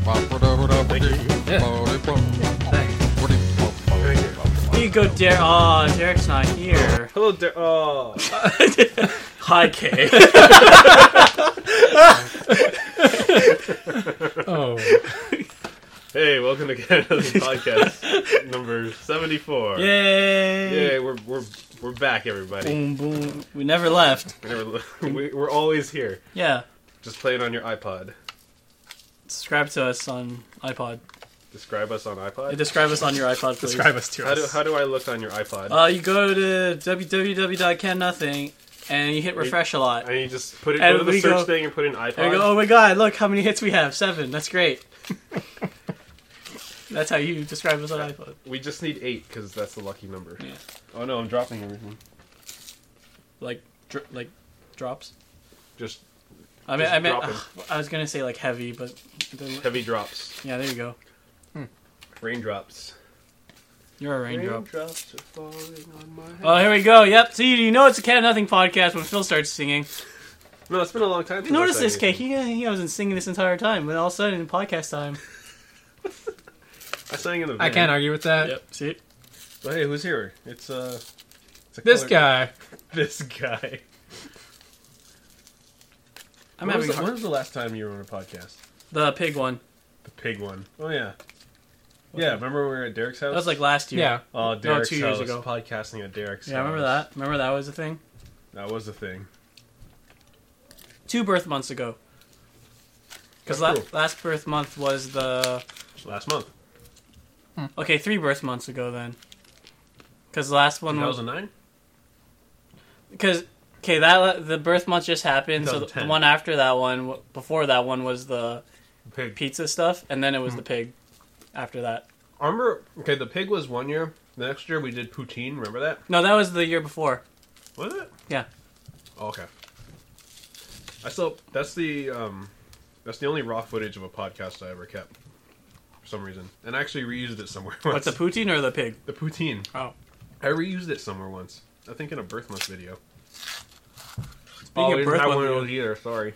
You go, Derek. Oh, Derek's not here. Hello, Derek. Oh. Hi, Kay. Oh. Hey, welcome to Canada's podcast number 74. Yay! Yay, we're back, everybody. Boom, boom. We never left. We're always here. Yeah. Just playing on your iPod. Subscribe to us on iPod. Describe us on iPod? Describe us on your iPod, please. Describe us to us. How do I look on your iPod? You go to www.cannothing and you hit refresh a lot. And you just put it And go to the we search go- thing and put in iPod. And we go, oh my god, look how many hits we have. 7. That's great. That's how you describe us on iPod. We just need 8 because that's the lucky number. Yeah. Oh no, I'm dropping everything. Like drops? Just I meant, drop it. I was gonna say like heavy, but it doesn't- heavy drops. yeah, there you go. Raindrops. You're a raindrop. Raindrops are falling on my head. Oh, here we go. Yep. See, you know it's a Cat Nothing podcast when Phil starts singing. No, it's been a long time since Notice I this, sang Cake. anything. He wasn't singing this entire time, but all of a sudden, in podcast time. I sang in the van. I can't argue with that. Yep. See? But hey, who's here? It's a This color- guy. This guy. I'm When having was the last time you were on a podcast? the pig one. The pig one. Oh yeah. Yeah, remember we were at Derek's house? That was like last year. Yeah. Oh, Derek's 2 years house. ago. Podcasting at Derek's house. Yeah, I remember that. Remember that was a thing? That was the thing. 2 birth months ago. Because That's cool. last birth month was the... Last month. Okay, 3 birth months ago then. Because the last one was... 2009? Because, okay, the birth month just happened, so the 2010. one after that one, before that one was the Pig. pizza stuff, and then it was the pig after that. I remember, okay, the pig was 1 year. The next year we did poutine, remember that? No, that was the year before. Was it? Yeah. Oh, okay. That's the only raw footage of a podcast I ever kept. For some reason. And I actually reused it somewhere once. What's the poutine or the pig? The poutine. Oh. I reused it somewhere once. I think in a birth month video. Speaking we of didn't birth have month one of videos. those either, sorry.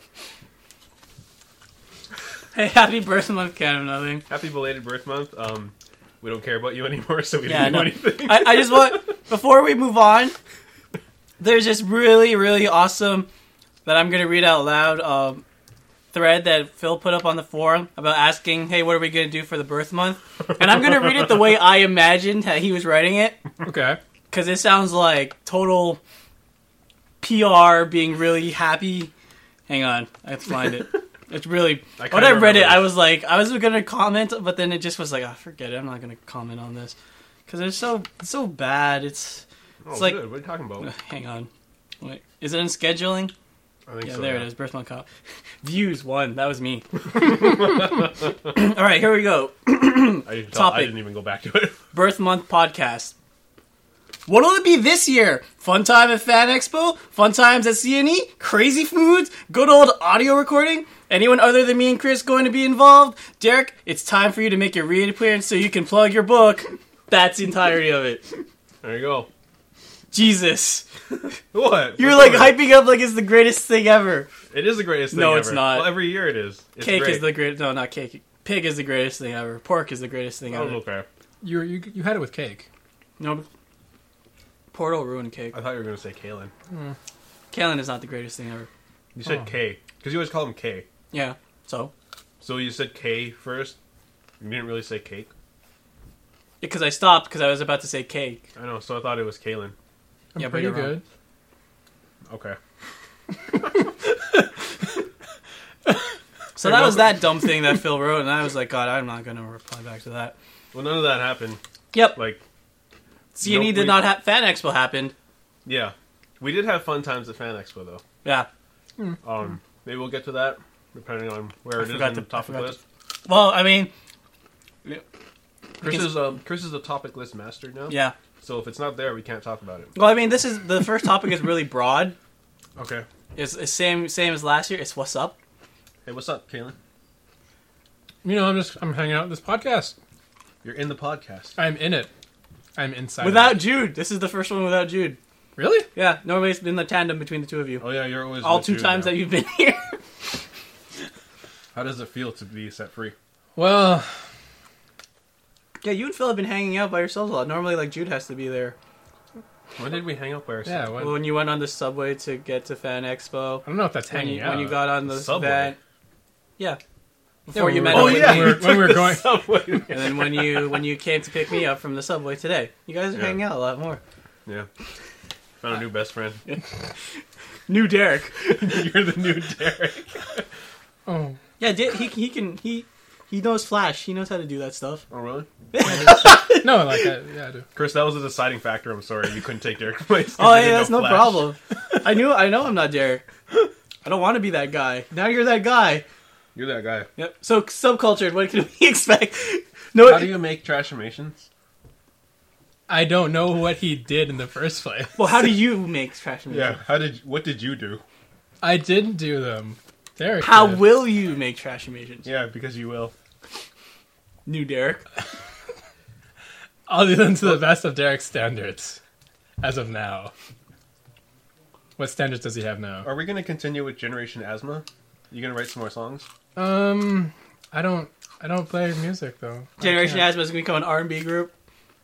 Hey, happy birth month, Cat of Nothing. Happy belated birth month. We don't care about you anymore, so we Yeah, didn't do no. anything. I just want, before we move on, there's this really, really awesome, that I'm going to read out loud, thread that Phil put up on the forum about asking, hey, what are we going to do for the birth month? And I'm going to read it the way I imagined that he was writing it, Okay. because it sounds like total PR being really happy. Hang on, I have to find it. It's really... I kinda When I read it, remember I this. was like, I was going to comment, but then it just was like, oh, forget it, I'm not going to comment on this. Because it's so bad, it's like... Good. What are you talking about? Hang on. Wait, is it in scheduling? I think Yeah, so. there it is. Birth month cop. Views 1. That was me. All right, here we go. I Topic. didn't even go back to it. Birth month podcast. What'll it be this year? Fun time at Fan Expo? Fun times at CNE? Crazy foods? Good old audio recording? Anyone other than me and Chris going to be involved? Derek, it's time for you to make your reappearance so you can plug your book. That's the entirety of it. There you go. Jesus. What? You're What's like going on? hyping up like it's the greatest thing ever. It is the greatest thing No, ever. it's not. Well, every year it is. It's Cake great. is the greatest. No, not cake. Pig is the greatest thing ever. Pork is the greatest thing Oh, ever. okay. You had it with cake. No, Portal ruined cake. I thought you were going to say Kalen. Kalen is not the greatest thing ever. You said Oh. K. Because you always call him K. Yeah. So So you said K first? You didn't really say cake? because I stopped because I was about to say cake. I know, so I thought it was Kalen. I'm Yeah, but pretty you're wrong. good. Okay. So that was that dumb thing that Phil wrote, and I was like, God, I'm not going to reply back to that. Well, none of that happened. Yep. Like, CNE Nope, did not have Fan Expo happened. yeah. We did have fun times at Fan Expo, though. Yeah. Maybe we'll get to that, depending on where it is forgot in the to- I topic forgot list. Well, I mean, Chris is a topic list master now. yeah. So if it's not there, we can't talk about it. Well, I mean, this is the first topic is really broad. Okay. It's same as last year. It's what's up. Hey, what's up, Kalen? You know, I'm hanging out with this podcast. You're in the podcast. I'm in it. I'm inside. Without of it. Jude. This is the first one without Jude. Really? Yeah, normally it's been the tandem between the two of you. Oh yeah, you're always All with 2 Jude times now. that you've been here. How does it feel to be set free? Well, Yeah, you and Phil have been hanging out by yourselves a lot. Normally, like, Jude has to be there. When did we hang out by ourselves? yeah. When you went on the subway to get to Fan Expo. I don't know if that's hanging out. When you got on the Subway? van. Yeah. Before Yeah, you met oh, him. yeah. when we were going. Subway. And then when you came to pick me up from the subway today. You guys are Yeah. hanging out a lot more. Yeah. Found a new best friend. New Derek. You're the new Derek. Oh, Yeah, he knows Flash. He knows how to do that stuff. Oh, really? no, like yeah, I do. Chris, that was a deciding factor. I'm sorry. You couldn't take Derek's place. 'cause Oh, you yeah, didn't that's know no Flash. problem. I know I'm not Derek. I don't want to be that guy. Now you're that guy. You're that guy. Yep. So subcultured. What can we expect? No. How do you make trashmations? I don't know what he did in the first place. Well, how do you make trash music? Yeah. What did you do? I didn't do them. Derek How did. will you make trash animations? Yeah, because you will. New Derek. I'll do them to the best of Derek's standards, as of now. What standards does he have now? Are we going to continue with Generation Asthma? You going to write some more songs? I don't play music though. Generation Asthma is going to become an R&B group.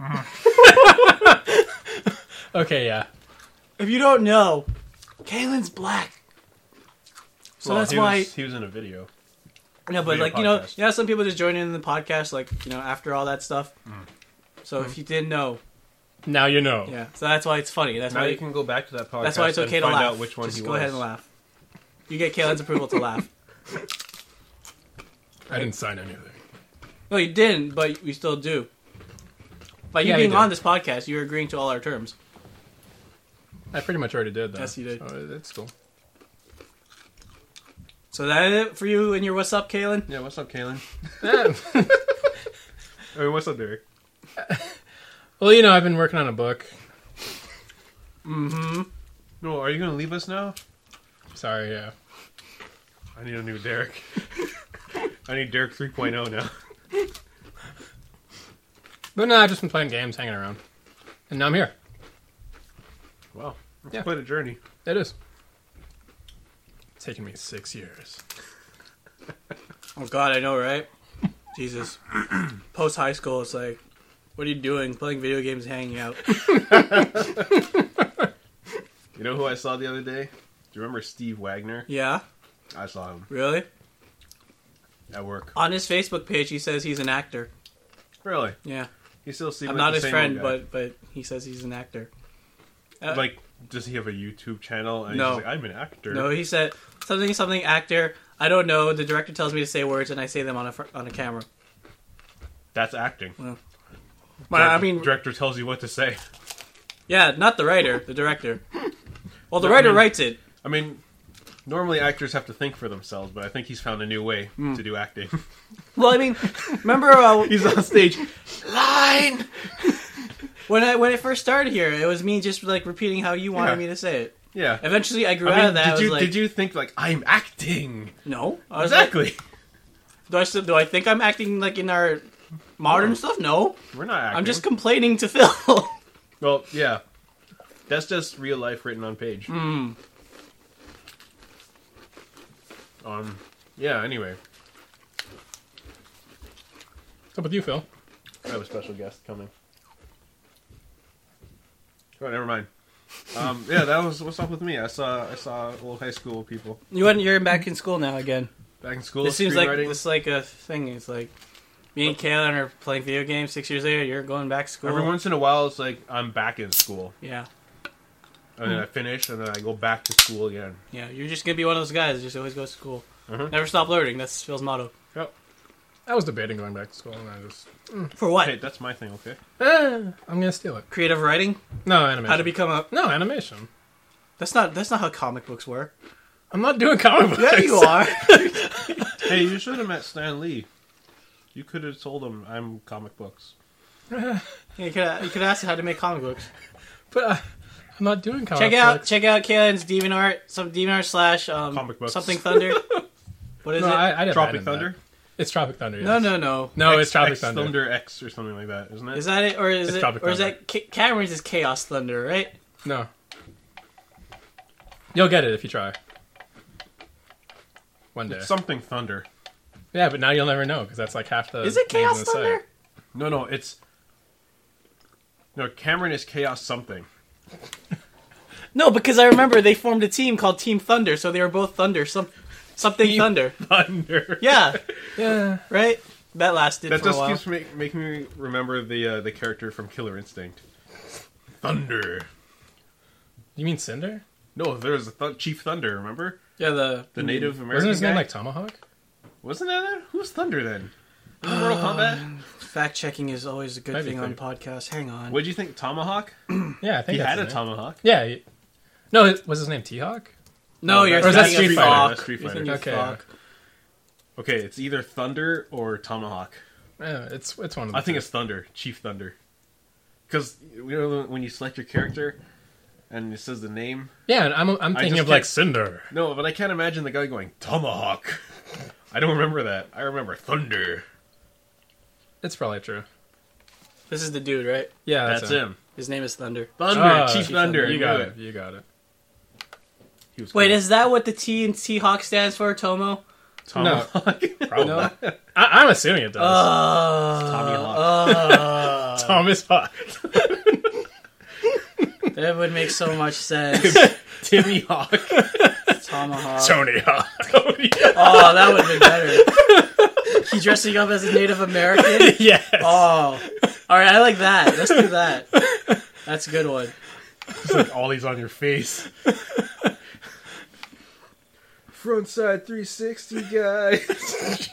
Okay, yeah. If you don't know, Kalen's black. So Well, that's why. he was in a video. No, but Video like podcast. some people just join in the podcast, like after all that stuff. So if you didn't know, Now you know. yeah. So that's why it's funny. That's Now why you can go back to that podcast. that's why it's okay and to find laugh. out which one just he go was. ahead and laugh. You get Kalen's approval to laugh. I didn't sign anything. No, you didn't, but we still do. By you Yeah, you being did. on this podcast, you're agreeing to all our terms. I pretty much already did that. Yes, you did. So it's cool. So that it for you and your what's up, Kalen? Yeah, what's up, Kalen? Yeah. I mean, what's up, Derek? Well, I've been working on a book. Mm-hmm. No, are you going to leave us now? Sorry, yeah. I need a new Derek. I need Derek 3.0 now. But no, I've just been playing games, hanging around. And now I'm here. Wow. It's Yeah. quite a journey. It is. It's taken me 6 years. Oh God, I know, right? Jesus. Post high school, it's like, what are you doing? Playing video games, hanging out. You know who I saw the other day? Do you remember Steve Wagner? Yeah, I saw him really? at work. On his Facebook page, he says he's an actor. Really? Yeah, He still seems I'm like not the his same friend, old guy. but he says he's an actor. Like, does he have a YouTube channel? And No. he's like, I'm an actor. No, he said something actor. I don't know. The director tells me to say words, and I say them on a camera. That's acting. But I mean, director tells you what to say. yeah, not the writer, the director. Well, the No, I writer mean- writes it. I mean, normally actors have to think for themselves, but I think he's found a new way to do acting. Well, I mean, remember He's on stage. Line! when I first started here, it was me just like repeating how you wanted Yeah. me to say it. Yeah. Eventually, I grew I out mean, of that. I was like, did you think, like, I'm acting? no? I was like, Exactly. do I think I'm acting like in our modern stuff? No. We're not acting. I'm just complaining to Phil. Well, yeah. That's just real life written on page. Yeah, anyway. What's up with you, Phil? I have a special guest coming. Oh, never mind. Yeah, that was what's up with me. I saw old high school people You're back in school now again. back in school. This seems like screenwriting. this like a thing. It's like me and Kaylin are playing video games. 6 years later, you're going back to school. Every once in a while, it's like I'm back in school, Yeah, and then I finish, and then I go back to school again. yeah. You're just gonna be one of those guys that just always goes to school. Uh-huh. Never stop learning. That's Phil's motto. Yep. I was debating going back to school, and I just... For what? Hey, that's my thing. Okay. I'm gonna steal it. Creative writing. No, animation. How to become a. No, animation. That's not how comic books work. I'm not doing comic books. Yeah, you are. Hey, you should have met Stan Lee. You could have told him I'm comic books. Yeah, you could ask how to make comic books. But I'm not doing comic Check out Kaylin's DeviantArt, some DeviantArt / Comic books. something Thunder. What is No, it? I didn't Tropic abandon Thunder. that. It's Tropic Thunder. Yes. No. No, it's Tropic X Thunder. Thunder X or something like that, isn't it? Is that it, or is It's it, Tropic or is Thunder. that Cameron's is Chaos Thunder, right? No. You'll get it if you try. One day. It's something Thunder. Yeah, but now you'll never know because that's like half the. Is it names Chaos in the Thunder? site. No, it's... No, Cameron is Chaos something. No, because I remember they formed a team called Team Thunder, so they were both Thunder. Something Thunder. Thunder. Yeah, Yeah. right? That lasted That for a just while. keeps making me remember the character from Killer Instinct. Thunder. You mean Cinder? No, there was a Chief Thunder, remember? Yeah, the Native American Wasn't his guy? name like Tomahawk? Wasn't that? Who's Thunder then? In Mortal Kombat? fact checking is always a good That'd be thing on cool. podcasts. Hang on. What'd you think, Tomahawk? Yeah, I think He that's had a his name. tomahawk. Yeah. No, was his name T-Hawk? No, you're that's- Or is that thinking Street of Fighter? Thok. That's Street You're Fighter. thinking of Okay. Thok. Okay, it's either Thunder or Tomahawk. Yeah, it's one of the I think two. it's Thunder, Chief Thunder. Because you know when you select your character and it says the name. Yeah, and I'm thinking just of like can't- Cinder. No, but I can't imagine the guy going Tomahawk. I don't remember that. I remember Thunder. It's probably true. This is the dude, right? Yeah, That's him. His name is Thunder. Thunder, Ah, Chief Chief Thunder. You I got knew it. You got it. He was Wait, cool. is that what the T in T-Hawk stands for, Tomo? Tomahawk? Probably. No? I'm assuming it does. Tommy Hawk. Thomas Hawk. That would make so much sense. Timmy Hawk. Tomahawk. Tony Hawk. Oh, that would have been better. He dressing up as a Native American? Yes. Oh. Alright, I like that. Let's do that. That's a good one. It's like Ollie's on your face. Frontside 360, guys.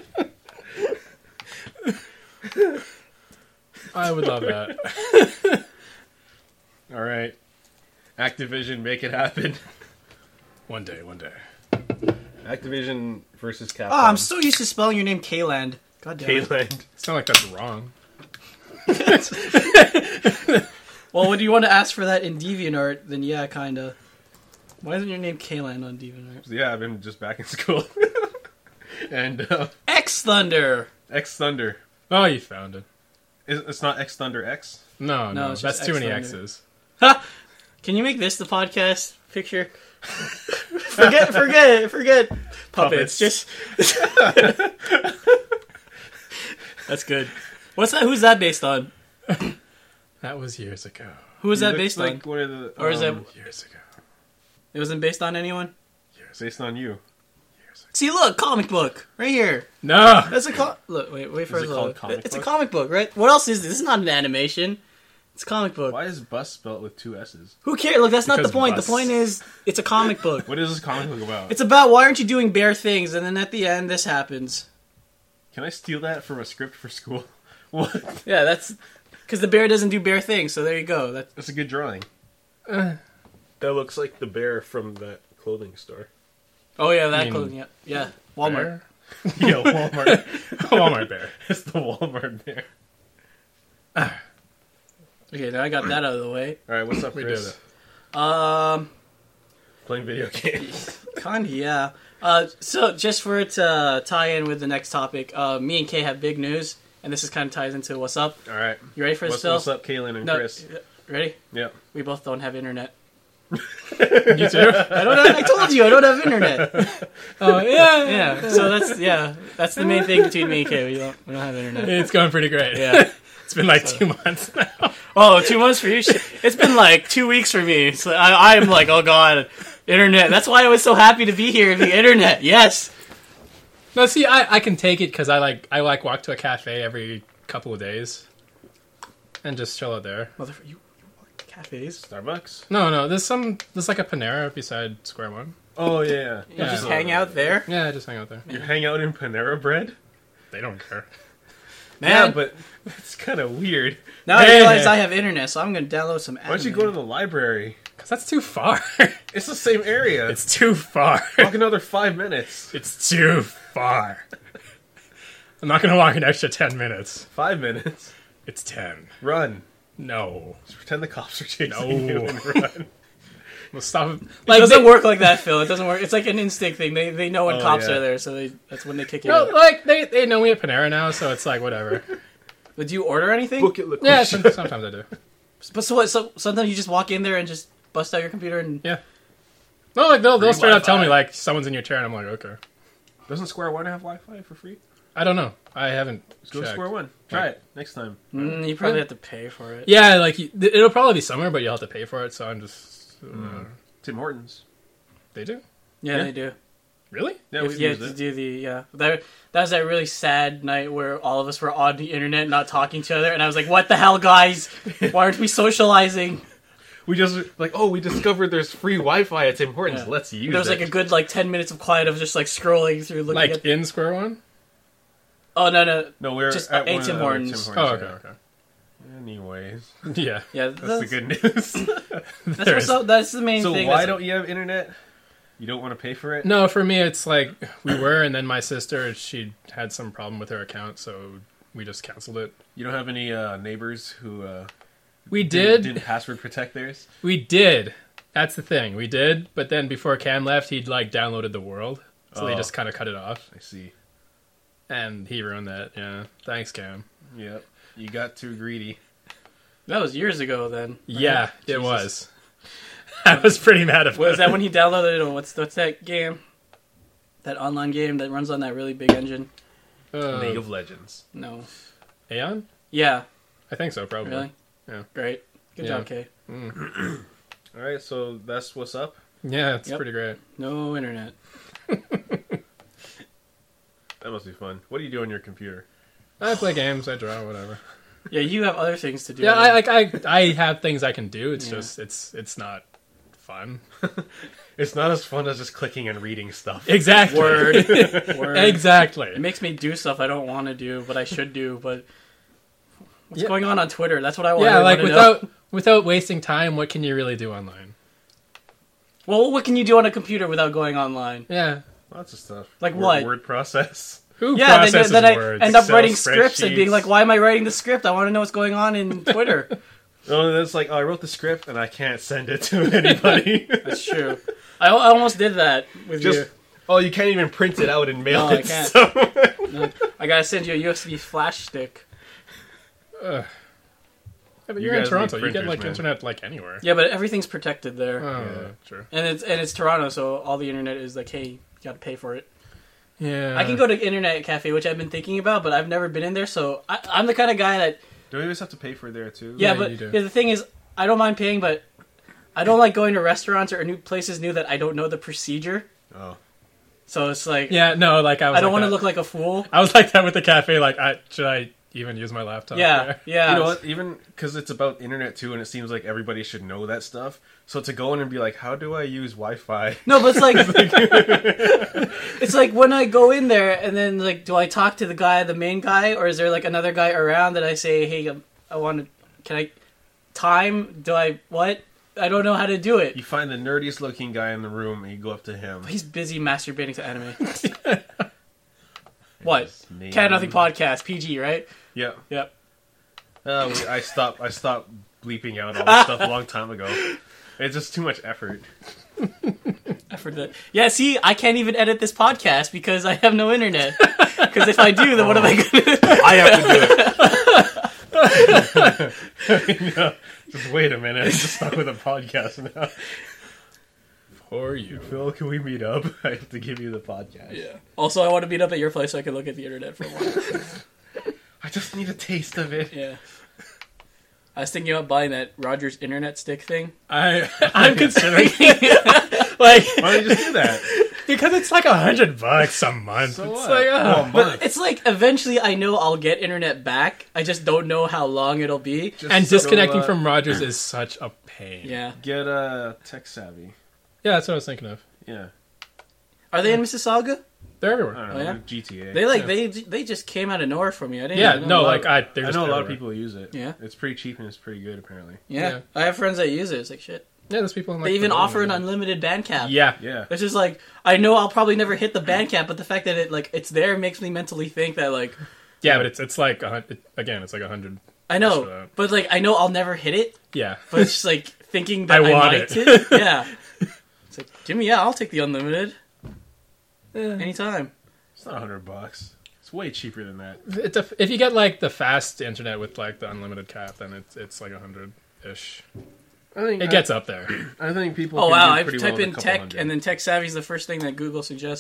I would love that. All right. Activision, make it happen. One day. Activision versus Capcom. Oh, I'm so used to spelling your name Kayland. God damn it. Kayland. It's not like that's wrong. Well, when you want to ask for that in DeviantArt, then yeah, kinda. Why isn't your name Kayland on DeviantArt? Yeah, I've been just back in school. And X Thunder! X Thunder. Oh, you found it. It's not X Thunder X? No, No, no, it's that's just too many X-Thunder. X's. Ha! Can you make this the podcast picture? forget puppets. Puppets. Just that's good. What's that? Who's that based on? That was years ago. Who was He that looks based like on? one of the, Or is that Years ago. it wasn't based on anyone? based on you? See, look, comic book right here. No. That's a look. Wait for Is it a called look. comic It's book? a comic book, right? What else is this? This is not an animation. It's a comic book. Why is bus spelled with two S's? Who cares? Look, that's not the Because point. bus. The point is, it's a comic book. What is this comic book about? It's about why aren't you doing bare things, and then at the end, this happens. Can I steal that from a script for school? What? Yeah, that's because the bear doesn't do bare things. So there you go. That's a good drawing. Uh, That looks like the bear from that clothing store. Oh yeah, that I mean, clothing. Yeah, Walmart. Bear? Yeah, Walmart. Walmart bear. It's the Walmart bear. Okay, now I got that out of the way. All right, what's up, We Chris? did it. Playing video games. Kinda, yeah. So just for it to tie in with the next topic, me and Kay have big news, and this is kind of ties into what's up. All right. You ready for this, Phil? What's up, Kaylin and No, Chris? ready? Yep. We both don't have internet. You too? I told you I don't have internet. Oh, yeah. Yeah, so that's the main thing between me and Kay. We don't have internet. It's going pretty great. Yeah. It's been like 2 months now. Oh, 2 months for you? It's been like 2 weeks for me. So I am like, oh god, internet. That's why I was so happy to be here. The internet, yes. No, see, I can take it because I walk to a cafe every couple of days and just chill out there. Motherfucker, you walk to cafes? Starbucks? No, there's like a Panera beside Square One. Oh, yeah. You Yeah. just hang out there? Yeah, just hang out there. You hang out in Panera Bread? They don't care. Man, Yeah, but it's kind of weird. now I Hey. realize I have internet, so I'm going to download some Why don't you go to the library? Because that's too far. It's the same area. It's too far. Walk another 5 minutes. It's too far. I'm not going to walk an extra 10 minutes. 5 minutes. It's 10. Run. No. Just pretend the cops are chasing No. you and run. We'll stop. It Like, doesn't work like that, Phil. It doesn't work. It's like an instinct thing. They know when Oh, cops yeah. are there, so that's when they kick you No, out. like they know me at Panera now, so it's like whatever. But do you order anything? Book it, look. Yeah, sometimes I do. But so what? So sometimes you just walk in there and just bust out your computer and... Yeah. No, like they'll Free straight up tell Wi-Fi. me like someone's in your chair, and I'm like, okay. Doesn't Square One have Wi-Fi for free? I don't know. I haven't Let's go to checked. Square One. Try it next time. You probably have to pay for it. Yeah, like it'll probably be somewhere, but you'll have to pay for it. So I'm just. Tim Hortons. They do? Yeah, Yeah. they do. Really? Yeah, If we've you used have to it. do that was that really sad night where all of us were on the internet not talking to each other, and I was like, "What the hell, guys? Why aren't we socializing?" We just we discovered there's free Wi-Fi at Tim Hortons. Yeah. Let's use There was it. like a good 10 minutes of quiet of just scrolling through, looking Like at. in Square One? Oh no! No, we're just at a one of Tim the other Hortons. Oh, okay, yeah. okay. Anyways, Yeah. Yeah, that's the good news. That's what's up. That's the main So thing. why That's- don't you have internet? You don't want to pay for it? No, for me, it's like we were, and then my sister, she had some problem with her account, so we just canceled it. You don't have any neighbors who We did. didn't password protect theirs? We did. That's the thing. We did, but then before Cam left, he'd downloaded the world, so they Oh. just kind of cut it off, I see. and he ruined that. Yeah, thanks, Cam. Yep. You got too greedy. That was years ago. Then. Yeah, it Jesus. was. I was pretty mad at Was that when he downloaded it? What's that game? That online game that runs on that really big engine? League of Legends. No. Aeon? Yeah. I think so, probably. Really? Yeah. Great. Good Yeah. job, Kay. All right, so that's what's up. Yeah, it's Yep. pretty great. No internet. That must be fun. What do you do on your computer? I play games, I draw, whatever. Yeah, you have other things to do. Yeah, I have things I can do. It's Yeah. just it's not fun. It's not as fun as just clicking and reading stuff. Exactly. Word. Word. It Exactly. makes me do stuff I don't want to do, but I should do. But what's Yeah. going on Twitter? That's what I want. Yeah, to like know. without wasting time, what can you really do online? Well, what can you do on a computer without going online? Yeah. Lots of stuff. Like what? Word process. Who Yeah, processes then I words? end up Excel writing scripts and being spreadsheets. like, "Why am I writing the script? I want to know what's going on in Twitter." Oh, that's like, I wrote the script and I can't send it to anybody. That's true. I almost did that with Just, you. you can't even print it out and mail No, I it. can't. So. I gotta send you a USB flash stick. Yeah, but You you're in guys Toronto. need You get printers, man. internet anywhere. Yeah, but everything's protected there, Oh, Yeah. true. and it's Toronto, so all the internet is like, hey, you gotta pay for it. Yeah. I can go to internet cafe, which I've been thinking about, but I've never been in there, so I'm the kind of guy that Do we always have to pay for there too? yeah, Yeah, but you do. yeah, the thing is, I don't mind paying, but I don't like going to restaurants or new places new that I don't know the procedure. Oh. So it's like, Yeah, no, like I was I don't like want to that. look like a fool. I was like that with the cafe. Like, should I even use my laptop? Yeah, there? yeah. You know what? Even because it's about internet too, and it seems like everybody should know that stuff. So to go in and be like, how do I use Wi-Fi? No, but it's like, it's like when I go in there and then like, do I talk to the main guy, or is there like another guy around that I say, hey, I want to, can I time? Do I what? I don't know how to do it. You find the nerdiest looking guy in the room and you go up to him. He's busy masturbating to anime. What? His name- Cat Nothing Podcast, PG, right? Yeah. Yep. I stopped bleeping out all this stuff a long time ago. It's just too much effort. Effort that. Yeah, see, I can't even edit this podcast because I have no internet. Because if I do, then what am I going to do? I have to do it. No, just wait a minute. I'm just stuck with a podcast now. For you. Phil, can we meet up? I have to give you the podcast. Yeah. Also, I want to meet up at your place so I can look at the internet for a while. I just need a taste of it. Yeah. I was thinking about buying that Rogers internet stick thing. I'm considering like Why don't you just do that? because it's like $100 a month. So it's what? like Well, a month. It's like eventually I know I'll get internet back. I just don't know how long it'll be. Just and so, disconnecting from Rogers is such a pain. Yeah. Get Tech Savvy. Yeah, that's what I was thinking of. Yeah. Are they in Mississauga? They're I everywhere. don't Oh, know. yeah? GTA. They just came out of nowhere for me. I didn't. Yeah, even no, know. like they're I just know a lot of everywhere. people use it. Yeah. It's pretty cheap and it's pretty good apparently. Yeah. Yeah. I have friends that use it. It's like shit. Yeah, there's people in like They even Pomona. offer an unlimited band cap. Yeah. Yeah. It's just like I know I'll probably never hit the band cap, but the fact that it's there makes me mentally think that like Yeah, but it's like again, it's like 100. I for know, that. but like I know I'll never hit it. Yeah. But it's just like thinking that I I, want might it. hit. Yeah. It's like Jimmy, yeah, I'll take the unlimited anytime. It's not $100. It's way cheaper than that. If you get like the fast internet with like the unlimited cap, then it's like 100-ish. I think It gets up there. I think people. Oh can wow! do I pretty type well with in a couple tech, hundred. and then Tech Savvy is the first thing that Google suggests.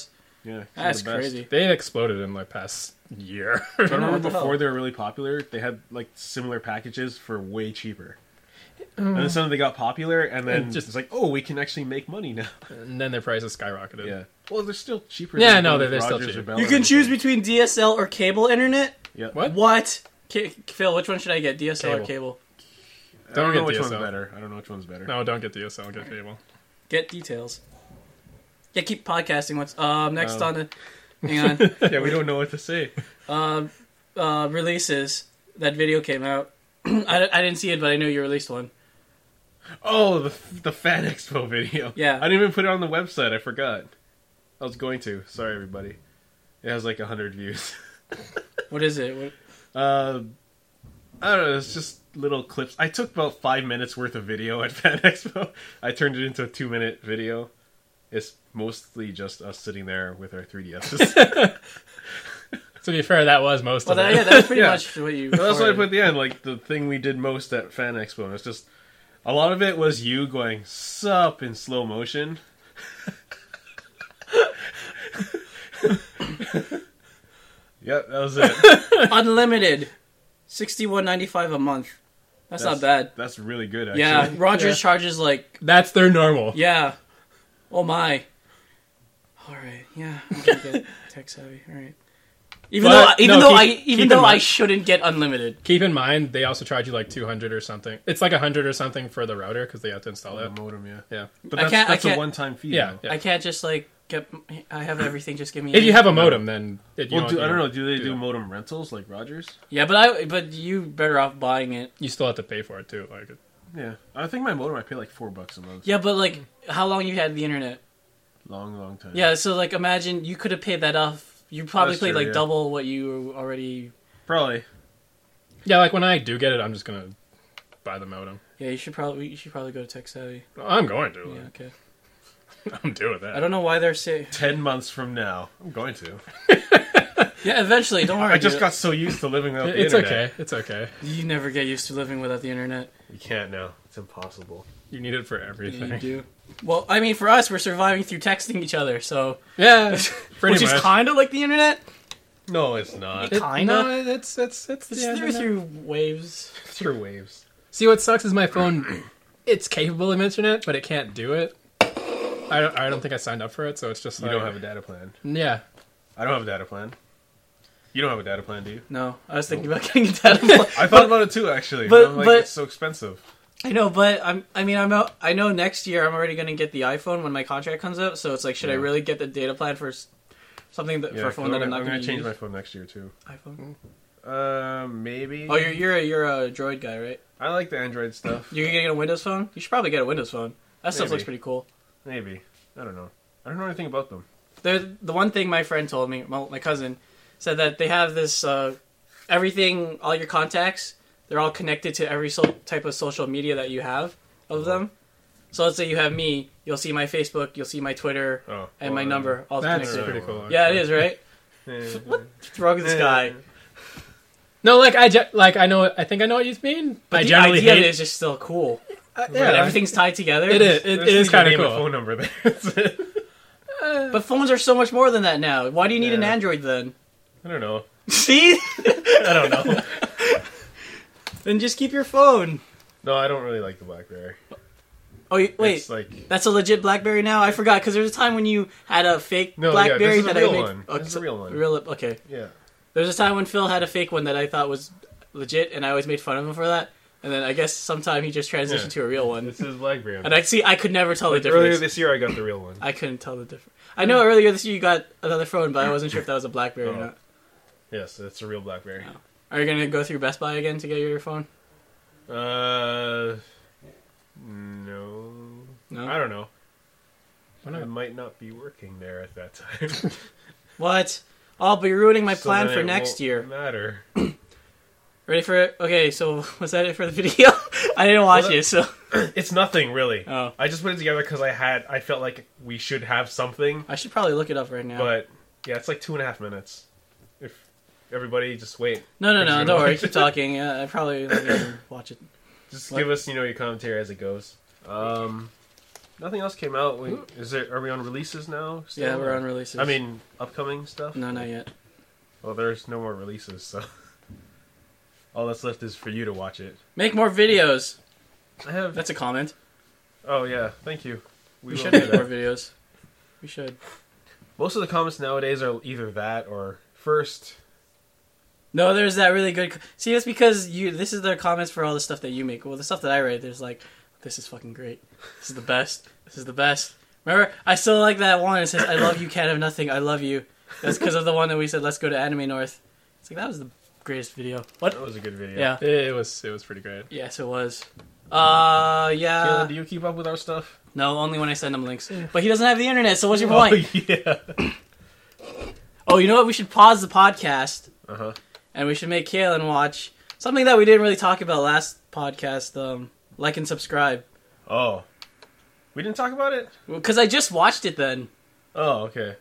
Yeah, That's they're the best. crazy. They exploded in like past year. I remember What the hell? before they were really popular, they had like similar packages for way cheaper. And then suddenly they got popular, and then And just- it's like, oh, we can actually make money now. And then their prices skyrocketed. Yeah. Well, they're still cheaper. Yeah, than no, with they're still Rogers or cheap. Bell You or can choose anything. between DSL or cable internet. Yeah. What? What? Phil, which one should I get? DSL or Cable. cable? I Don't don't know get which DSL. one's better. I don't know which one's better. No, don't get DSL. Get cable. Get details. Yeah, keep podcasting. What's next Oh. on the? Hang on. Yeah, we don't know what to say. Releases. That video came out. I didn't see it, but I knew you released one. Oh, the Fan Expo video. Yeah. I didn't even put it on the website. I forgot. I was going to. Sorry, everybody. It has like 100 views. What is it? I don't know. It's just little clips. I took about 5 minutes worth of video at Fan Expo. I turned it into a 2-minute video. It's mostly just us sitting there with our 3DSs. To be fair, that was most Well, of it. yeah, that's pretty Yeah. much what you. Well, that's what I recorded. put at the end. Like the thing we did most at Fan Expo. And it's just a lot of it was you going sup in slow motion. Yep, that was it. Unlimited, $61.95 a month. That's not bad. That's really good. Actually. Yeah, Rogers Yeah. charges like That's their normal. yeah. Oh my. All right. Yeah. I'm gonna get tech savvy. All right. Even But, though no, I keep in I mind- shouldn't get unlimited. Keep in mind, they also charge you like 200 or something. It's like 100 or something for the router because they have to install The it. modem, yeah. Yeah. But I that's, can't- a one-time fee. Yeah. though. yeah. I can't just like get. I have everything. Just give me. If you have a modem, then you Well, I don't know. Do they do do that. modem rentals like Rogers? Yeah, but you better off buying it. You still have to pay for it too. Like, Yeah, I think my modem I pay like $4 a month. Yeah, but like, how long you had the internet? Long time. Yeah, so like, imagine you could have paid that off. You probably That's paid true, like yeah. double what you already. Probably. yeah, like when I do get it, I'm just gonna buy the modem. Yeah, you should probably go to Tech Savvy. I'm going to. Yeah, okay. I'm doing that. I don't know why they're saying. 10 months from now, I'm going to. Yeah, eventually. Don't worry. I just dude. got so used to living without the It's internet. okay. It's okay. You never get used to living without the internet. You can't now. It's impossible. You need it for You everything. do. Well, I mean, for us, we're surviving through texting each other, so Yeah, pretty which much. is kind of like the internet. No, it's not. It- kinda. No, it's It's yeah, through waves. through waves. See, what sucks is my phone. It's capable of internet, but it can't do it. I don't think I signed up for it, so it's just You like don't have a data plan. yeah. I don't have a data plan. You don't have a data plan, do you? No, I was thinking about getting a data plan. I thought about it too, actually. but- I'm like, but- it's so expensive. I know, but I know next year I'm already gonna get the iPhone when my contract comes out. So it's like, should I Yeah. really get the data plan for something that, for a phone that I'm not going gonna to change use? my phone next year too. iPhone. Maybe. Oh, you're a Droid guy, right? I like the Android stuff. You're gonna get a Windows phone. You should probably get a Windows phone. That stuff Maybe. looks pretty cool. Maybe. I don't know. I don't know anything about them. The one thing my friend told me, my cousin, said that they have this everything, all your contacts, they're all connected to every type of social media that you have of them. So let's say you have me, you'll see my Facebook, you'll see my Twitter, Oh, and my number all That's connected. pretty cool. Yeah, it is, right? Eh, What's wrong with this guy? No, like I know. I think I know what you mean. But I the generally idea of hate it is just still cool. yeah, Right? Everything's tied together. It is. It Just is need to kind of name a cool. phone number there. That's it. But phones are so much more than that now. Why do you need an Yeah. Android then? I don't know. See? I don't know. Then just keep your phone. No, I don't really like the BlackBerry. Oh, wait. It's like That's a legit BlackBerry now? I forgot, because there was a time when you had a fake No, yeah, BlackBerry this is a that real I made. one. This is a real one. Okay. yeah. There was a time when Phil had a fake one that I thought was legit, and I always made fun of him for that. And then I guess sometime he just transitioned Yeah. to a real one. This is BlackBerry. And I could never tell like the difference. earlier this year, I got the real one. I couldn't tell the difference. I know earlier this year you got another phone, but I wasn't sure if that was a BlackBerry or Oh. not. Yes, it's a real BlackBerry. Oh. Are you gonna go through Best Buy again to get your phone? No. No. I don't know. Why I not? might not be working there at that time. What? Oh, but you're ruining my So plan then for it next won't year. Matter. Ready for it? Okay, so was that it for the video? I didn't watch Well, it, so. It's nothing really. Oh. I just put it together because I felt like we should have something. I should probably look it up right now. But yeah, it's like 2.5 minutes. If everybody just wait, No, Because you're don't worry. watching. Keep talking. I probably let me watch it. just What? give us your commentary as it goes. Nothing else came out. Are we on releases now? Still? Yeah, we're on releases. I mean, upcoming stuff? No, not yet. Well, there's no more releases, so... All that's left is for you to watch it. Make more videos. That's a comment. Oh, yeah. Thank you. We should make more videos. We should. Most of the comments nowadays are either that or first... No, there's that really good... See, it's because this is the comments for all the stuff that you make. Well, the stuff that I write, there's like, this is fucking great. This is the best. This is the best. Remember, I still like that one. It says, I love you, can't have nothing. I love you. That's because of the one that we said, let's go to Anime North. It's like, that was the greatest video. What? That was a good video. Yeah. It was pretty great. Yes, it was. Yeah. Keelan, do you keep up with our stuff? No, only when I send him links. But he doesn't have the internet, so what's your point? Oh, yeah. Oh, you know what? We should pause the podcast. Uh-huh. And we should make Kaylin watch something that we didn't really talk about last podcast. Like and subscribe. Oh. We didn't talk about it? Because I just watched it then. Oh, okay.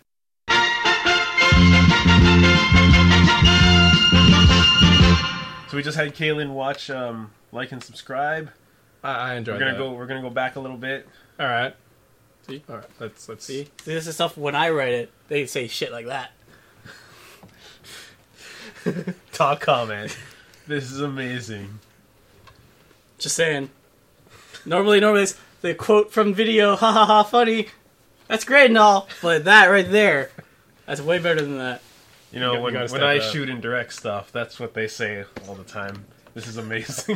So we just had Kaylin watch like and subscribe. I enjoyed that. We're gonna go back a little bit. All right. See? All right. Let's see. This is stuff when I write it, they say shit like that. Top comment. This is amazing. Just saying. Normally it's the quote from video, ha ha ha, funny. That's great and all, but that right there, that's way better than that. You know, when I shoot and direct stuff, that's what they say all the time. This is amazing.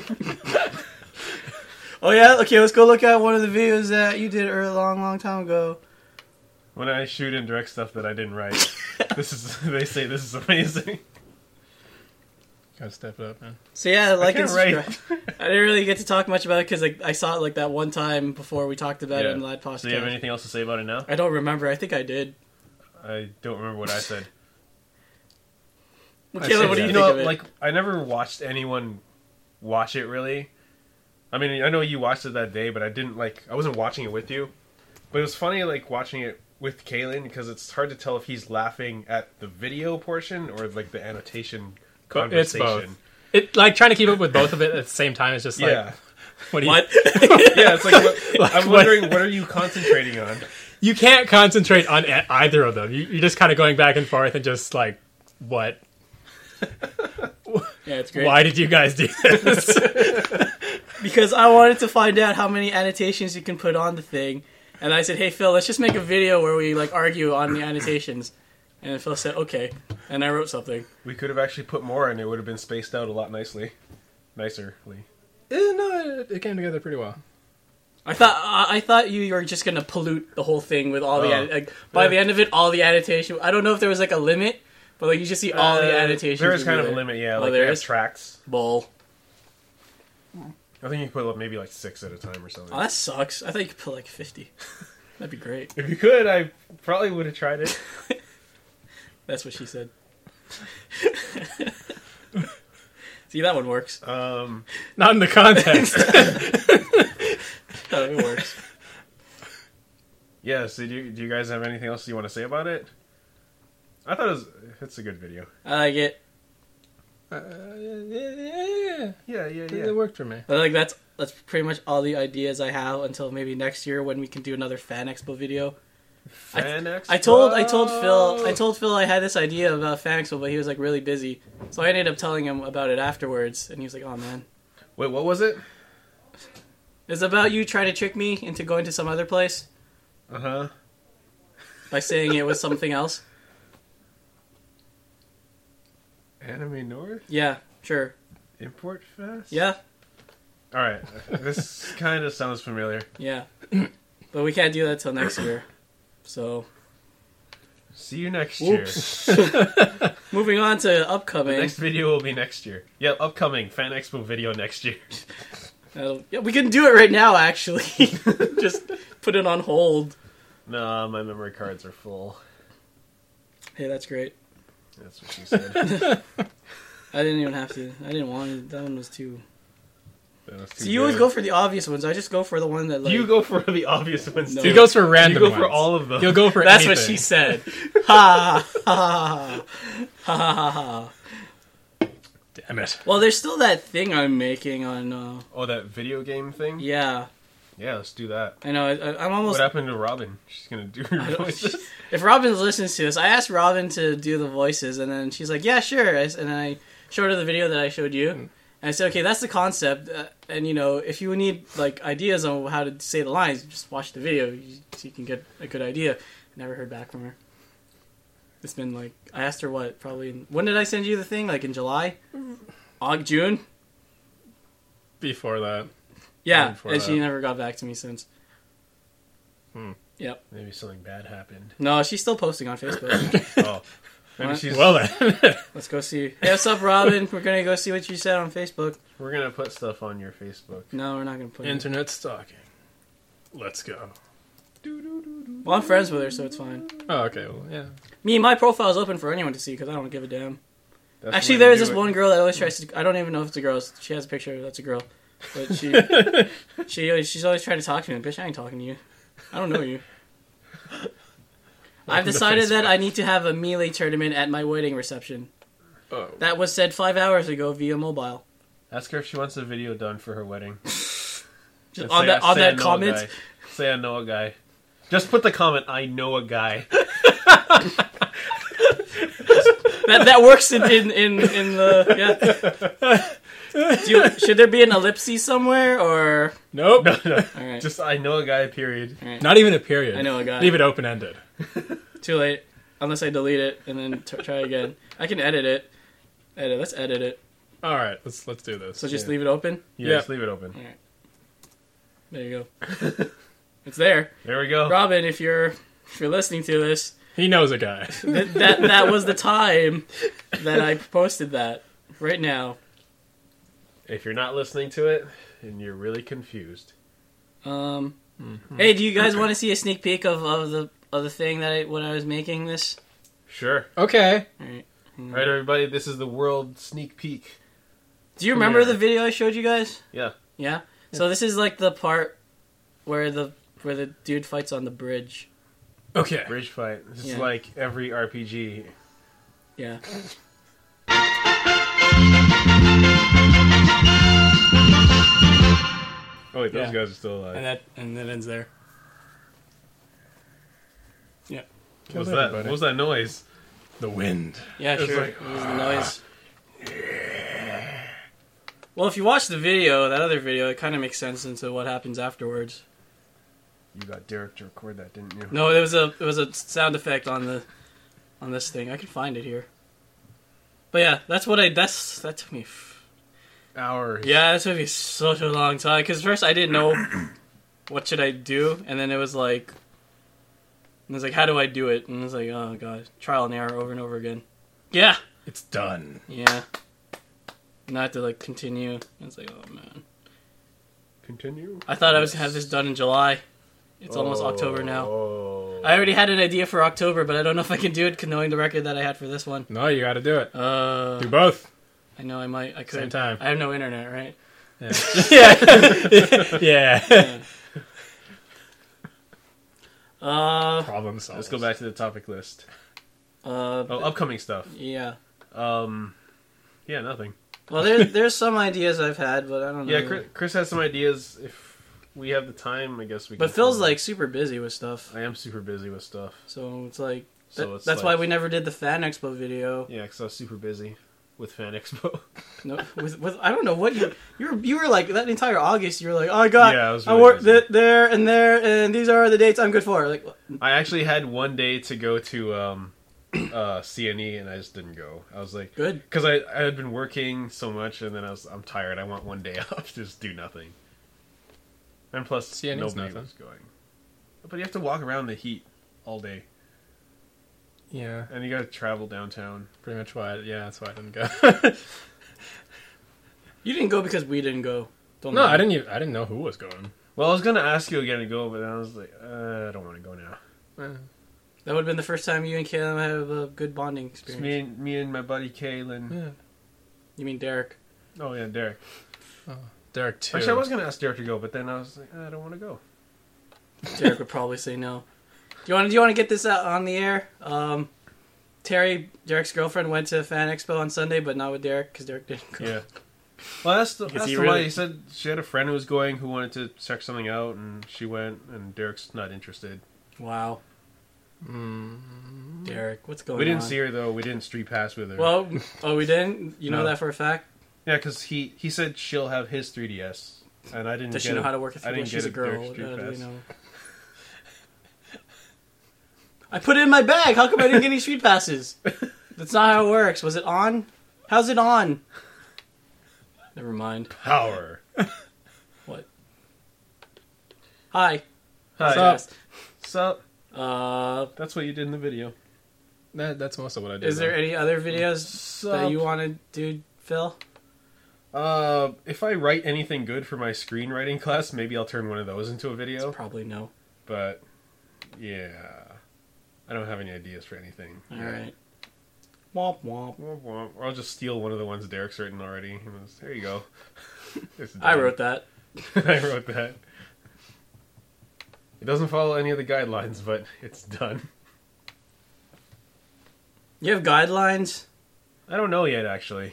Oh yeah? Okay, let's go look at one of the videos that you did a long time ago. When I shoot and direct stuff that I didn't write, they say this is amazing. Gotta step it up, man. So yeah, like and subscribe. I didn't really get to talk much about it because I saw it like that one time before we talked about it in the live podcast. So you have anything else to say about it now? I don't remember. I think I did. I don't remember what I said. Caleb, what do you think of it? Like, I never watched anyone watch it, really. I mean, I know you watched it that day, but I wasn't watching it with you. But it was funny, like, watching it with Kaylin, because it's hard to tell if he's laughing at the video portion or, like, the annotation conversation. It's both. It, like, trying to keep up with both of it at the same time is just like... Yeah. What? Yeah, it's like, I'm wondering, what are you concentrating on? You can't concentrate on either of them. You're just kind of going back and forth and just like, what? Yeah, it's great. Why did you guys do this? Because I wanted to find out how many annotations you can put on the thing. And I said, hey, Phil, let's just make a video where we like argue on the annotations. And Phil said, okay. And I wrote something. We could have actually put more and it would have been spaced out a lot nicerly. No, it came together pretty well. I thought you were just gonna pollute the whole thing with all the by the end of it, all the annotation. I don't know if there was like a limit, but like you just see all the annotations. There is kind of a limit, yeah. Like there they have is? tracks. Bull. I think you could put maybe like 6 at a time or something. Oh, that sucks. I thought you could put like 50. That'd be great. If you could, I probably would have tried it. That's what she said. See, that one works. Not in the context. No, it works. Yeah, so do you guys have anything else you want to say about it? I thought it's a good video. I like it. Yeah. It worked for me. I like that's pretty much all the ideas I have until maybe next year when we can do another Fan Expo video. I told Phil I had this idea about Fan Expo, but he was like really busy. So I ended up telling him about it afterwards, and he was like, "Oh man." Wait, what was it? It's about you trying to trick me into going to some other place. Uh-huh. By saying it was something else. Anime North? Yeah, sure. Import Fest? Yeah. Alright, this kind of sounds familiar. Yeah. But we can't do that till next year. So... See you next year. Moving on to upcoming. The next video will be next year. Yeah, upcoming Fan Expo video next year. Yeah, we can do it right now, actually. Just put it on hold. Nah, my memory cards are full. Hey, that's great. That's what she said. I didn't even have to. I didn't want it. That one was too... So you always go for the obvious ones. I just go for the one that like... You go for the obvious ones, No. too. He goes for random You go for ones. all of them. He'll go for That's anything. what she said. Ha ha ha ha ha ha. Damn it. Well, there's still that thing I'm making on... Oh, that video game thing? Yeah. Yeah, let's do that. I know. I'm almost. What happened to Robin? She's gonna do her voices. If Robin listens to this, I asked Robin to do the voices, and then she's like, "Yeah, sure." And then I showed her the video that I showed you, and I said, "Okay, that's the concept." And if you need like ideas on how to say the lines, just watch the video so you can get a good idea. I never heard back from her. It's been like I asked her when did I send you the thing? Like in July, June. Before that. Yeah, Before and that. she never got back to me since. Yep. Maybe something bad happened. No, she's still posting on Facebook. Oh, maybe What? she's. Well then. Let's go see. Hey, what's up, Robin? We're gonna go see what you said on Facebook. We're gonna put stuff on your Facebook. No, we're not gonna put it. Internet stalking. Let's go. Well, I'm friends with her, so it's fine. Oh, okay. Well, yeah. My profile is open for anyone to see because I don't give a damn. That's Actually, the way there's to this do it. one girl that always tries to. I don't even know if it's a girl. She has a picture that's a girl, but she's always trying to talk to me. Bitch, I ain't talking to you. I don't know you. I've to decided that Facebook. I need to have a melee tournament at my wedding reception. Oh. That was said 5 hours ago via mobile. Ask her if she wants a video done for her wedding. Just And on say- that say I know a comment. guy. Say I know a guy. Just put the comment. I know a guy. That works in the yeah. Should there be an ellipsis somewhere or Nope. No, no. all right? Just I know a guy. Period. Not even a period. I know a guy. Leave it open ended. Too late. Unless I delete it and then try again. I can edit it. Let's edit it. All right. Let's do this. So just Yeah. leave it open. Yeah, Yeah. just leave it open. There you go. It's there, There we go. Robin. If you're listening to this, He knows a guy. that was the time that I posted that. Right now. If you're not listening to it and you're really confused, Hey, do you guys want to see a sneak peek of the thing that when I was making this? sure. Okay. All right. All right, everybody. This is the world sneak peek. Do you remember Yeah. the video I showed you guys? Yeah. Yeah. So this is like the part where the dude fights on the bridge. Okay. Bridge fight. This is Yeah. like every RPG. Yeah. Oh wait, those Yeah. guys are still alive. And that ends there. Yeah. What was that? What was that noise? The wind. Yeah, It's sure. like, It was the noise. Well, if you watch the video, that other video, it kind of makes sense into what happens afterwards. You got Derek to record that, didn't you? No, it was a sound effect on this thing. I can find it here. But yeah, that took me. Hours. Yeah, that took me such a long time because first I didn't know what should I do, and then it was like, how do I do it? And it was like, oh god, trial and error over and over again. Yeah, It's done. yeah. And I have to like continue. And it's like, oh man. Continue. I thought I was gonna have this done in July. It's almost October now. Oh. I already had an idea for October, but I don't know if I can do it knowing the record that I had for this one. No, you got to do it. Uh, Do both. I know I might. I could. Same time. I have no internet, right? Yeah. yeah. Problem solved. Let's go back to the topic list. Uh, Oh, upcoming stuff. yeah. Yeah, nothing. Well, there's some ideas I've had, but I don't know. Yeah, Chris has some ideas. If we have the time, I guess we can. But Phil's follow. like super busy with stuff, I am super busy with stuff. so it's like So it's that's like- why we never did the Fan Expo video. Yeah, because I was super busy with Fan Expo. No, with I don't know what you were like that entire August. You were like, oh, I got Yeah, I was I really worked busy. there and there, and these are the dates I'm good for. Like, I actually had one day to go to CNE, and I just didn't go. I was like, good. because I had been working so much, and then I'm tired. I want one day off to just do nothing. And plus, CNE's nobody nothing. was going. But you have to walk around in the heat all day, Yeah. and you got to travel downtown. Pretty much why. Yeah, that's why I didn't go. You didn't go because we didn't go. Don't No, lie. I didn't know who was going. Well, I was gonna ask you again to go, but then I was like, I don't want to go now. That would have been the first time you and Caleb have a good bonding It's experience. me and my buddy Kaylin. Yeah. You mean Derek? Oh yeah, Derek. Derek too. Actually, I was gonna ask Derek to go, but then I was like, I don't want to go. Derek would probably say no. Do you want to get this out on the air? Terry, Derek's girlfriend, went to Fan Expo on Sunday, but not with Derek because Derek didn't go. Yeah. Well, that's Because the he why really- he said she had a friend who was going who wanted to check something out, and she went, and Derek's not interested. Wow. Mm. Derek, what's going on? We didn't see her though. We didn't street pass with her. Well, we didn't? You know No. that for a fact? yeah, because he said she'll have his 3DS, and I didn't. Does get she know a- how to work a I 3DS? didn't She's get a girl. Derek What Street do we Pass. know? I put it in my bag. How come I didn't get any street passes? That's not how it works. Was it on? How's it on? Never mind. Power. What? Hi. Hi. Podcast. So That's that's what you did in the video. That's most of what I did. Is there though. any other videos that you want to do, Phil? If I write anything good for my screenwriting class, maybe I'll turn one of those into a video. Probably no. But yeah, I don't have any ideas for anything. All right. Womp womp. Womp womp. Or I'll just steal one of the ones Derek's written already. And there you go. It's I done. wrote that. I wrote that. It doesn't follow any of the guidelines, but it's done. You have guidelines? I don't know yet, actually.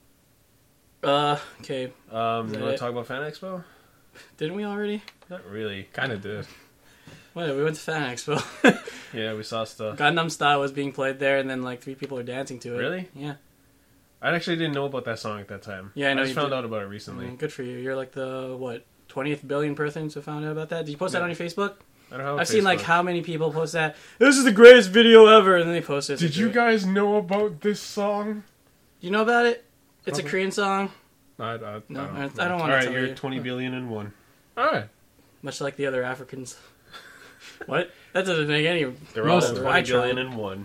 Okay. You that want to it? talk about Fan Expo? Didn't we already? Not really. Kind of did. Wait, we went to Fan Expo. Yeah, we saw stuff. Gangnam Style was being played there, and then like 3 people are dancing to it. Really? Yeah. I actually didn't know about that song at that time. Yeah, I know just you found did. out about it recently. Good for you. You're like the, 20th billion person who found out about that? Did you post that Yeah. on your Facebook? I don't have I've seen like Facebook. how many people post that. This is the greatest video ever, and then they post it. Did you guys know about this song? You know about it? It's a Probably. Korean song. No, I No, I don't All want to right, tell you're you. 20 billion and one. All right. Much like the other Africans. What? That doesn't make any. They're all Most of 20 them. I billion tried. and one.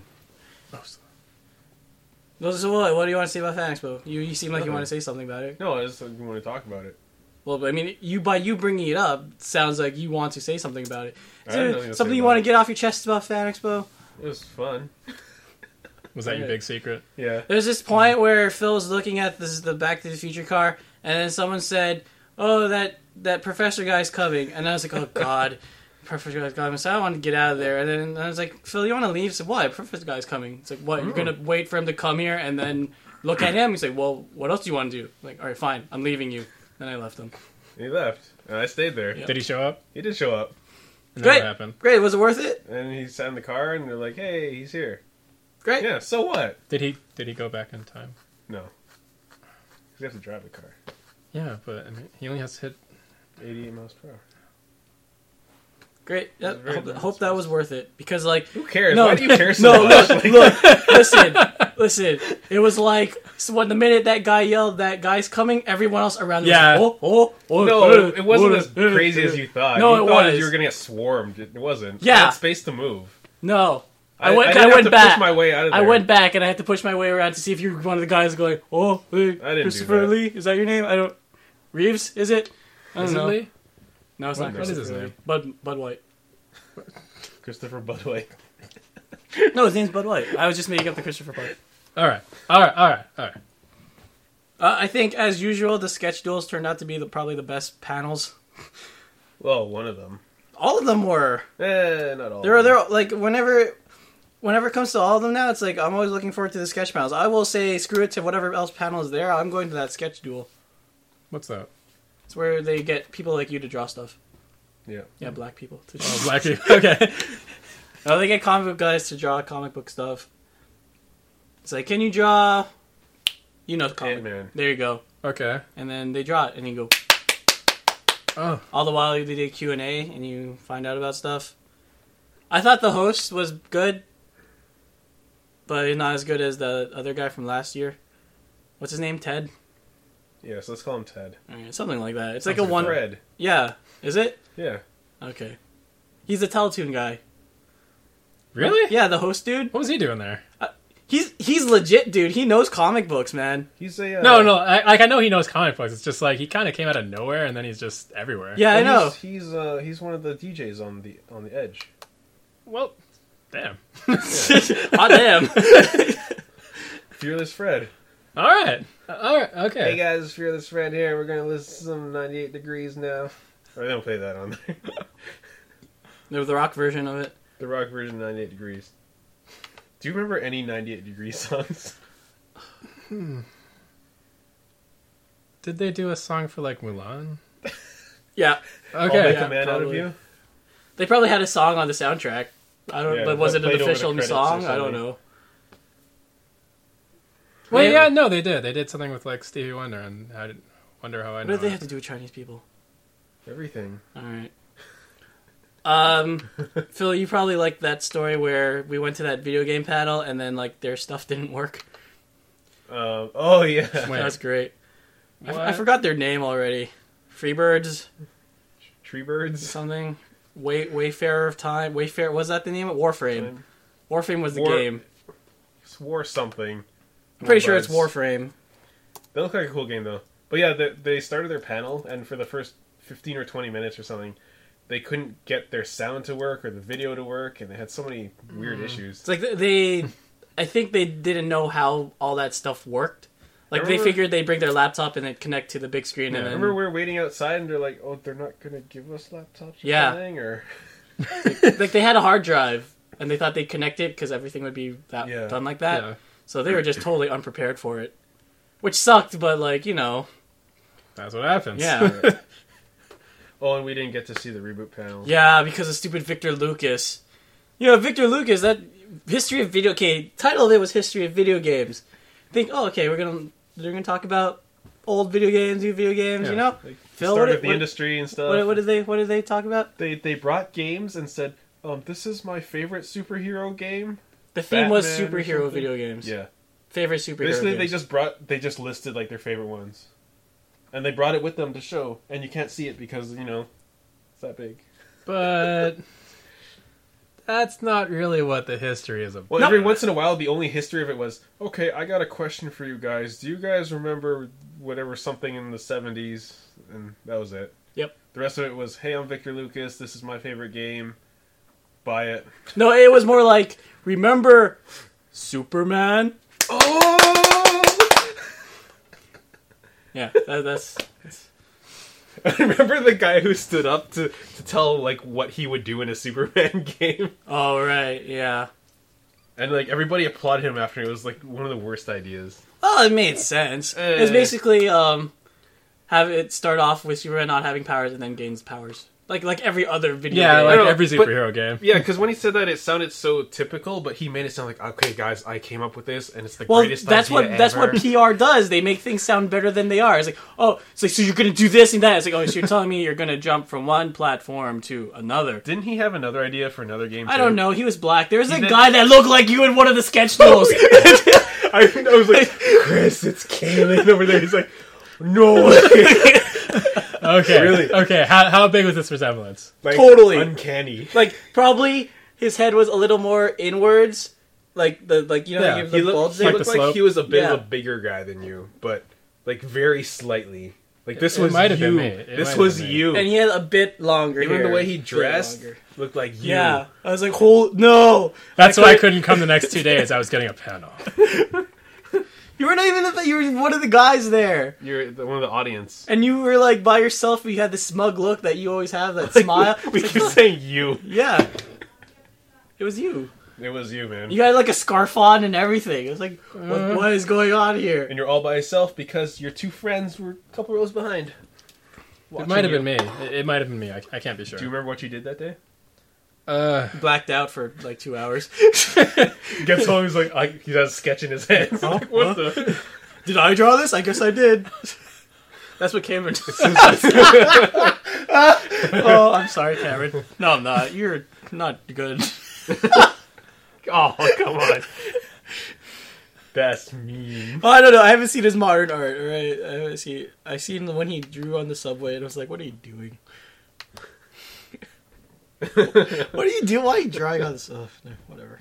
So what do you want to say about Fan Expo? You seem like you want to say something about it. No, I just want to talk about it. Well, I mean, by you bringing it up, sounds like you want to say something about it. I Is have there nothing to say something you about want to it. get off your chest about Fan Expo? It was fun. Was that your Right. big secret? Yeah. There's this point where Phil's looking at the Back to the Future car, and then someone said, "Oh, that Professor guy's coming," and I was like, "Oh God, Professor guy's coming." So I wanted to get out of there, and then I was like, "Phil, you want to leave?" So why? Professor guy's coming. It's like, what? You're gonna wait for him to come here and then look at him? He's like, "Well, what else do you want to do?" I'm like, all right, fine, I'm leaving you. Then I left him. He left, and I stayed there. Yeah. Did he show up? He did show up, And then Great. what happened? Great, was it worth it? and he sat in the car, and they're like, "Hey, he's here." Great. Yeah. So what? Did he go back in time? No. 'Cause you have to drive the car. Yeah, but I mean, he only has to hit. 88 miles per hour. Great. It was Yep. very I nice. hope that was worth it because like. Who cares? No, Why do you care so no, much? look, listen. It was like so when the minute that guy yelled, "That guy's coming!" everyone else around him Yeah. was like, oh, No, it wasn't as crazy as you thought. No, you it thought was. you were gonna get swarmed. It wasn't. Yeah. I had space to move. No, I didn't went have to back. push my way out of I there. went back and I had to push my way around to see if you were one of the guys going, "Oh, hey, I didn't do Christopher that. Lee, is that your name?" I don't. Reeves, is it? I don't Is it know. Lee? No, it's What- not. what is his Christopher name? Lee. Bud White. Christopher Budway. No, his name's Bud White. I was just making up the Christopher part. All right. I think, as usual, the sketch duels turned out to be probably the best panels. Well, one of them. All of them were. Not all. They're like whenever it comes to all of them now, it's like I'm always looking forward to the sketch panels. I will say screw it to whatever else panel is there. I'm going to that sketch duel. What's that? It's where they get people like you to draw stuff. Yeah. Yeah, black people. To Oh, Black people. Okay. No, they get comic book guys to draw comic book stuff. It's like, can you draw? You know, comic. Ant-Man. There you go. Okay. And then they draw it, and you go. Oh. All the while they did Q&A, and you find out about stuff. I thought the host was good, but not as good as the other guy from last year. What's his name? Ted? Yeah, so let's call him Ted. Alright, something like that. It's Sounds like a like one. Fred. Yeah. Is it? Yeah. Okay. He's the Teletoon guy. Really? Yeah, the host dude. What was he doing there? He's legit, dude. He knows comic books, man. He's a... No. I know he knows comic books. It's just like he kind of came out of nowhere and then he's just everywhere. Yeah, I know. He's one of the DJs on the Edge. Well, damn. Hot damn. Fearless Fred. All right. Okay. Hey guys, Fearless Fred here. We're gonna listen to some 98 Degrees now. Or they don't play that on there. The rock version of it. The rock version of 98 Degrees. Do you remember any 98 Degrees songs? Did they do a song for like Mulan? Yeah, I'll Okay. make yeah, a man out of probably. you. They probably had a song on the soundtrack. I don't. Yeah, but was that it an played over the official credits or song? I don't something. know. Well, Yeah. yeah, no, they did. They did something with like Stevie Wonder, and I wonder how I What know. did they it. have to do with Chinese people? Everything. All right. Phil, you probably liked that story where we went to that video game panel and then like their stuff didn't work. Oh yeah. Wait. That's great. I What? forgot their name already. Freebirds, Tree birds. something. Wayfarer of Time. Wayfarer, was that the name? Warframe. Warframe was the game. War something. I'm pretty sure it's Warbuds. Warframe. That looked like a cool game though. But yeah, they started their panel, and for the first 15 or 20 minutes or something, they couldn't get their sound to work or the video to work, and they had so many weird issues. It's like I think they didn't know how all that stuff worked. Like they Remember- figured they'd bring their laptop and then connect to the big screen Yeah, and then remember we were waiting outside, and they're like, "Oh, they're not gonna give us laptops or Yeah. something," or like they had a hard drive and they thought they'd connect it because everything would be Yeah. done like that. Yeah. So they were just totally unprepared for it, which sucked. But like That's what happens. yeah, oh, and we didn't get to see the reboot panel. yeah, because of stupid Victor Lucas. Victor Lucas. That history of video. Okay, title of it was History of Video Games. Think, oh, okay, they're gonna talk about old video games, new video games. Yeah. You know, Like, Phil, start what of the did- industry and stuff. what did they talk about? They brought games and said, "This is my favorite superhero game." The theme was Batman or superhero something? video games. Yeah. Favorite superhero Basically, games. they just listed like their favorite ones, and they brought it with them to show, and you can't see it because it's that big. But that's not really what the history is about. Well, No. every once in a while, the only history of it was, okay, I got a question for you guys. Do you guys remember whatever something in the 70s? And that was it. Yep. The rest of it was, hey, I'm Victor Lucas. This is my favorite game. Buy it. No, it was more like, remember Superman? Oh! Yeah, that's I remember the guy who stood up to tell, like, what he would do in a Superman game. oh right, yeah. And, like, everybody applauded him after. It was, like, one of the worst ideas. Well, it made sense. It's basically have it start off with Superman not having powers and then gains powers, like every other video Yeah, game. like No, every but- superhero game. Yeah, because when he said that, it sounded so typical, but he made it sound like, okay, guys, I came up with this, and it's the Well, greatest that's idea what that's ever. what PR does. They make things sound better than they are. It's like, oh, it's like, so you're gonna do this and that. It's like, oh, so you're telling me you're gonna jump from one platform to another. Didn't he have another idea for another game, I too? don't know. He was black. There was a did- guy that looked like you in one of the sketch duels. I was like, Chris, it's Kalen over there. He's like, no. Okay, Really? Okay, how big was this resemblance? Like, Totally. uncanny. Like probably his head was a little more inwards, like the Yeah, the He bulge looked, there. like the like slope. he was a bit Yeah. of a bigger guy than you, but like very slightly. Like this It was might have you. been me. It This might was have been me. you. And he had a bit longer Even hair. the way he Bit dressed longer. looked like you. Yeah, I was like, no. That's why I couldn't come the next 2 days. I was getting a panel. You were not even you were one of the guys there. You're one of the audience. And you were like by yourself. You had the smug look that you always have, that smile. We keep saying you. Yeah, it was you. It was you, man. You had like a scarf on and everything. It was like, what is going on here? And you're all by yourself because your two friends were a couple rows behind. It might have been me. It might have been me. I can't be sure. Do you remember what you did that day? Blacked out for like 2 hours. He gets home, he's like, he has a sketch in his head. He's like, what the? Did I draw this? I guess I did. That's what Cameron did. Oh, I'm sorry, Cameron. No, I'm not. You're not good. Oh, come on. That's mean. Oh, I don't know. I haven't seen his modern art. Right? I haven't seen. I seen the one he drew on the subway, and I was like, "What are you doing? What are you doing? Why are you drawing on this? Oh, no, whatever."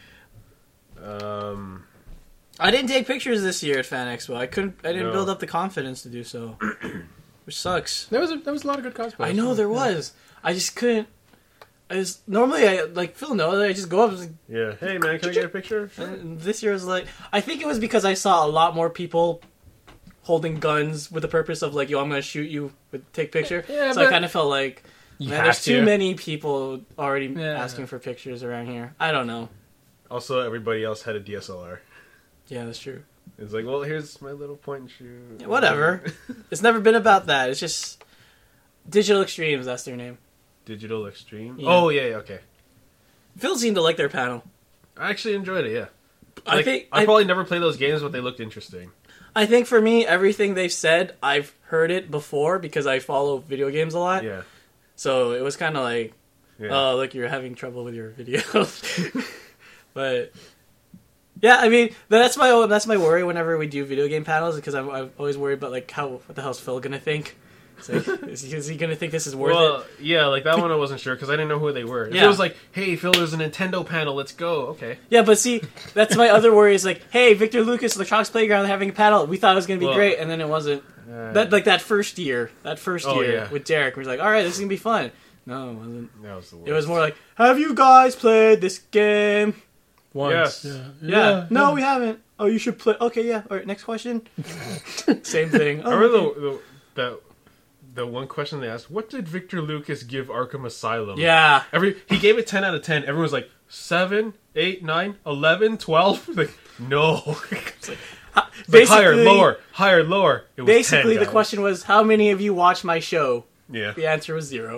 I didn't take pictures this year at Fan Expo. I didn't No. build up the confidence to do so, which sucks. There was a lot of good cosplay. I know there was. I just couldn't. Normally I like Phil knows. I just go up. And like, Yeah. Hey, man, can I get a picture? and this year was like. I think it was because I saw a lot more people holding guns with the purpose of like, yo, I'm gonna shoot you, take picture. Yeah, so I but kind of felt like, you man, have there's too to. many people already Yeah. asking for pictures around here. I don't know. Also, everybody else had a DSLR. Yeah, that's true. It's like, well, here's my little point and shoot. Whatever. It's never been about that. It's just Digital Extremes. That's their name. Digital Extreme. Yeah. Oh yeah, okay. Phil seemed to like their panel. I actually enjoyed it. Yeah. I Like, think I probably never played those games, but they looked interesting. I think for me, everything they've said, I've heard it before because I follow video games a lot. Yeah. So it was kind of like, Yeah. oh, look, you're having trouble with your videos. But yeah, I mean, that's my worry whenever we do video game panels because I'm always worried about like what the hell's Phil gonna think? It's like, is he gonna think this is worth it? Yeah, like that one I wasn't sure because I didn't know who they were. If Yeah. it was like, hey, Phil, there's a Nintendo panel, let's go. Okay. Yeah, but see, that's my other worry is like, hey, Victor Lucas, Electronics Playground, they're having a panel. We thought it was gonna be Well, great, and then it wasn't. That first year Oh, yeah. with Derek, we was like, all right, this is gonna be fun. No, it wasn't. That was the worst. It was more like, have you guys played this game? Once. Yes. Yeah. No, we haven't. Oh, you should play. Okay, yeah. All right, next question. Same thing. I Oh, remember the one question they asked, what did Victor Lucas give Arkham Asylum? yeah. He gave it 10 out of 10. Everyone was like, 7, 8, 9, 11, 12? Like, no. Like, higher, lower. It was Basically, 10, the guys. question was, how many of you watch my show? Yeah. The answer was 0.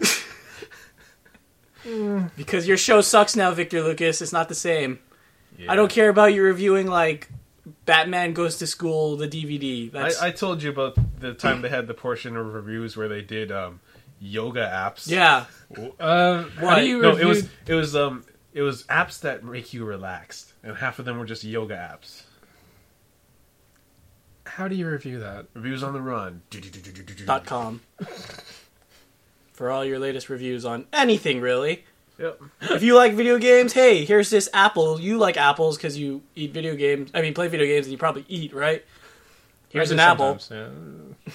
Because your show sucks now, Victor Lucas. It's not the same. Yeah. I don't care about you reviewing, like, Batman Goes to School, the DVD. That's... I told you about the time they had the portion of reviews where they did yoga apps. Yeah. How do you No, review? it was apps that make you relaxed, and half of them were just yoga apps. How do you review that? Reviews on the run. .com. For all your latest reviews on anything, really. Yep. If you like video games, hey, here's this apple. You like apples because you eat video games. I mean, play video games and you probably eat, right? Here's I an do apple. sometimes, yeah.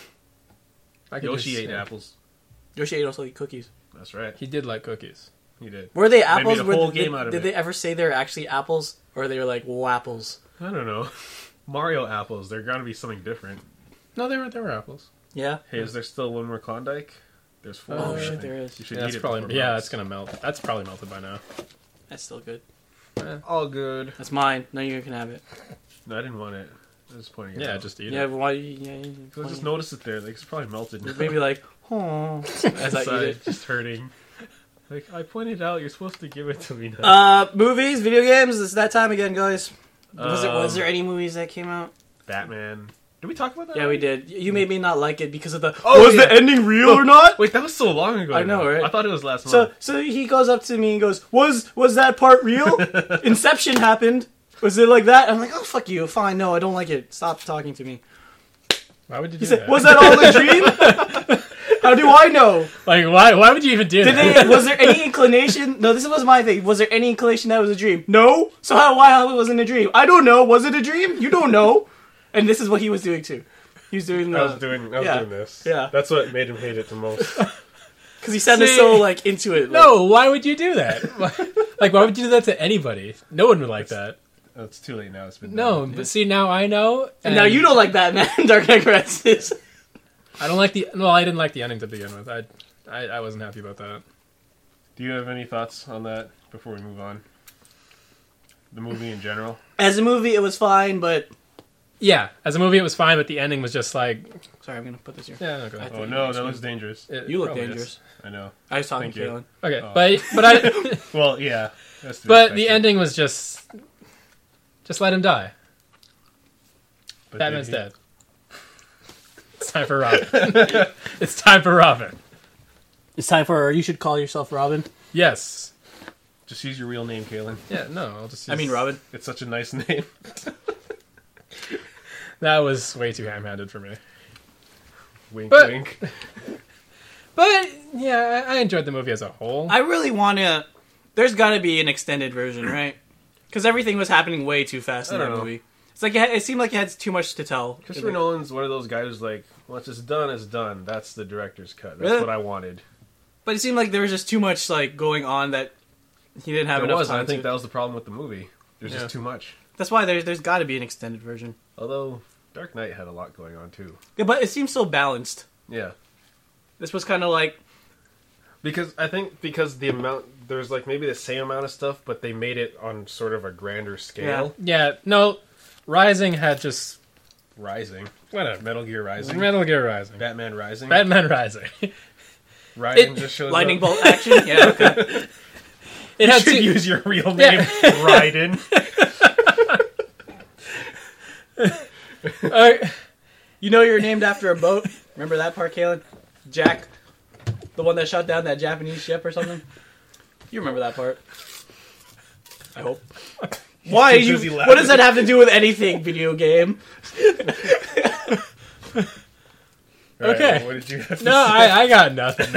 I could Yoshi just ate say- apples. Yoshi ate also eat cookies. That's right. He did like cookies. He did. Were they They apples? made a whole game out of did it. they ever say they're actually apples? Or they were like, wapples? I don't know. Mario apples. They're gotta be something different. No, they were apples. Yeah? Hey, is there still one more Klondike? There's 4. Oh, I shit, think. there is. You should Yeah, eat that's it probably before yeah, lunch. it's gonna melt. That's probably melted by now. That's still good. All good. That's mine. No, you can have it. No, I didn't want it. I was pointing it Yeah, out. just eat Yeah, it. but why? Yeah, I just noticed it there. Like, it's probably melted now. maybe like, oh, as I eat Inside, it. just hurting. Like, I pointed out, you're supposed to give it to me now. Movies, video games. It's that time again, guys. Was there any movies that came out? Batman. Did we talk about that? Yeah, we did. You made me not like it because of the. Oh, was yeah. the ending real or not? Wait, that was so long ago. I know, now. right? I thought it was last month. So he goes up to me and goes, "Was that part real? Inception happened. Was it like that?" I'm like, "Oh, fuck you. Fine. No, I don't like it. Stop talking to me." Why would you do He said, that? "Was that all a dream? How do I know? Like, why would you even do that? Was there any inclination? No, this was my thing. Was there any inclination that it was a dream? No. So why it wasn't a dream? I don't know. Was it a dream? You don't know." And this is what he was doing too. He was doing I was doing this. Yeah. That's what made him hate it the most. because he sounded so like into it. Like, No, why would you do that? Like, why would you do that to anybody? No one would like that. Oh, it's too late now. It's been No, done. but see, now I know. and now you don't like Batman Dark Knight Rises. I don't like the. Well, I didn't like the ending to begin with. I wasn't happy about that. Do you have any thoughts on that before we move on? The movie in general. As a movie, it was fine, but Yeah, as a movie, it was fine, but the ending was just like. sorry, I'm gonna put this here. Yeah, no, go I ahead. think Oh no, that looks dangerous. You look probably is. dangerous. I know. I was talking Thank to you. Kaylin. Okay, Oh. but I. Well, yeah. That's to be But the expected. ending was just let him die. But Batman's did he- dead. It's time for Robin. It's time for Robin. It's time for you should call yourself Robin. Yes. Just use your real name, Kaylin. Yeah. No. I'll just. I mean Robin. It's such a nice name. That was way too ham-handed for me. Wink, But- wink. But yeah, I enjoyed the movie as a whole. I really want to. There's got to be an extended version, right? Because everything was happening way too fast in I that don't know. movie. It's like it seemed like it had too much to tell. Christopher Nolan's one of those guys who's like, once it's done, it's done. That's the director's cut. That's Really? what I wanted. But it seemed like there was just too much like going on that he didn't have There enough was, time and I think to. that was the problem with the movie. There's Yeah. just too much. That's why there's got to be an extended version. Although, Dark Knight had a lot going on, too. Yeah, but it seems so balanced. Yeah. This was kind of like Because the amount, there's like maybe the same amount of stuff, but they made it on sort of a grander scale. Yeah. No. Rising had just Rising. whatever. Metal Gear Rising. Metal Gear Rising. Batman Rising. Batman Rising. Raiden just shows Lightning up. bolt action. Yeah. Okay. It You had should two, use your real name, Raiden. You know you're named after a boat. Remember that part, Kalen? Jack, the one that shot down that Japanese ship or something. You remember that part? I hope. Why? too busy What does that have to do with anything? Video game. Okay. What did you have to no, say? I got nothing.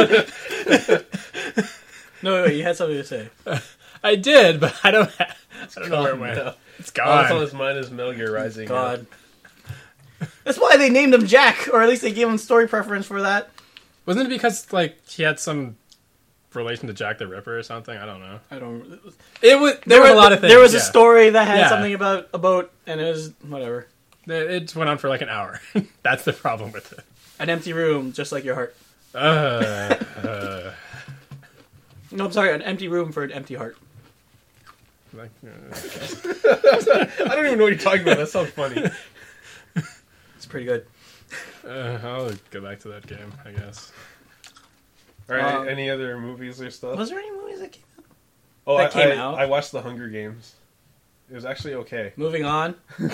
No, wait, you had something to say. I did, but I don't know where it went. No. It's All that's on gone. his mind is Metal Gear Rising. God. That's why they named him Jack, or at least they gave him story preference for that. Wasn't it because like he had some relation to Jack the Ripper or something? I don't know. I don't. It was there were a lot of things. There was a yeah. story that had Yeah. something about a boat, and it was whatever. It just went on for like an hour. That's the problem with it. An empty room, just like your heart. Uh, No, I'm sorry, an empty room for an empty heart. like, I don't even know what you're talking about. That sounds funny. It's pretty good. I'll go back to that game, I guess. All right. Um, Any other movies or stuff? Was there any movies that came out? Oh, that came out? I watched The Hunger Games. It was actually okay. Moving on.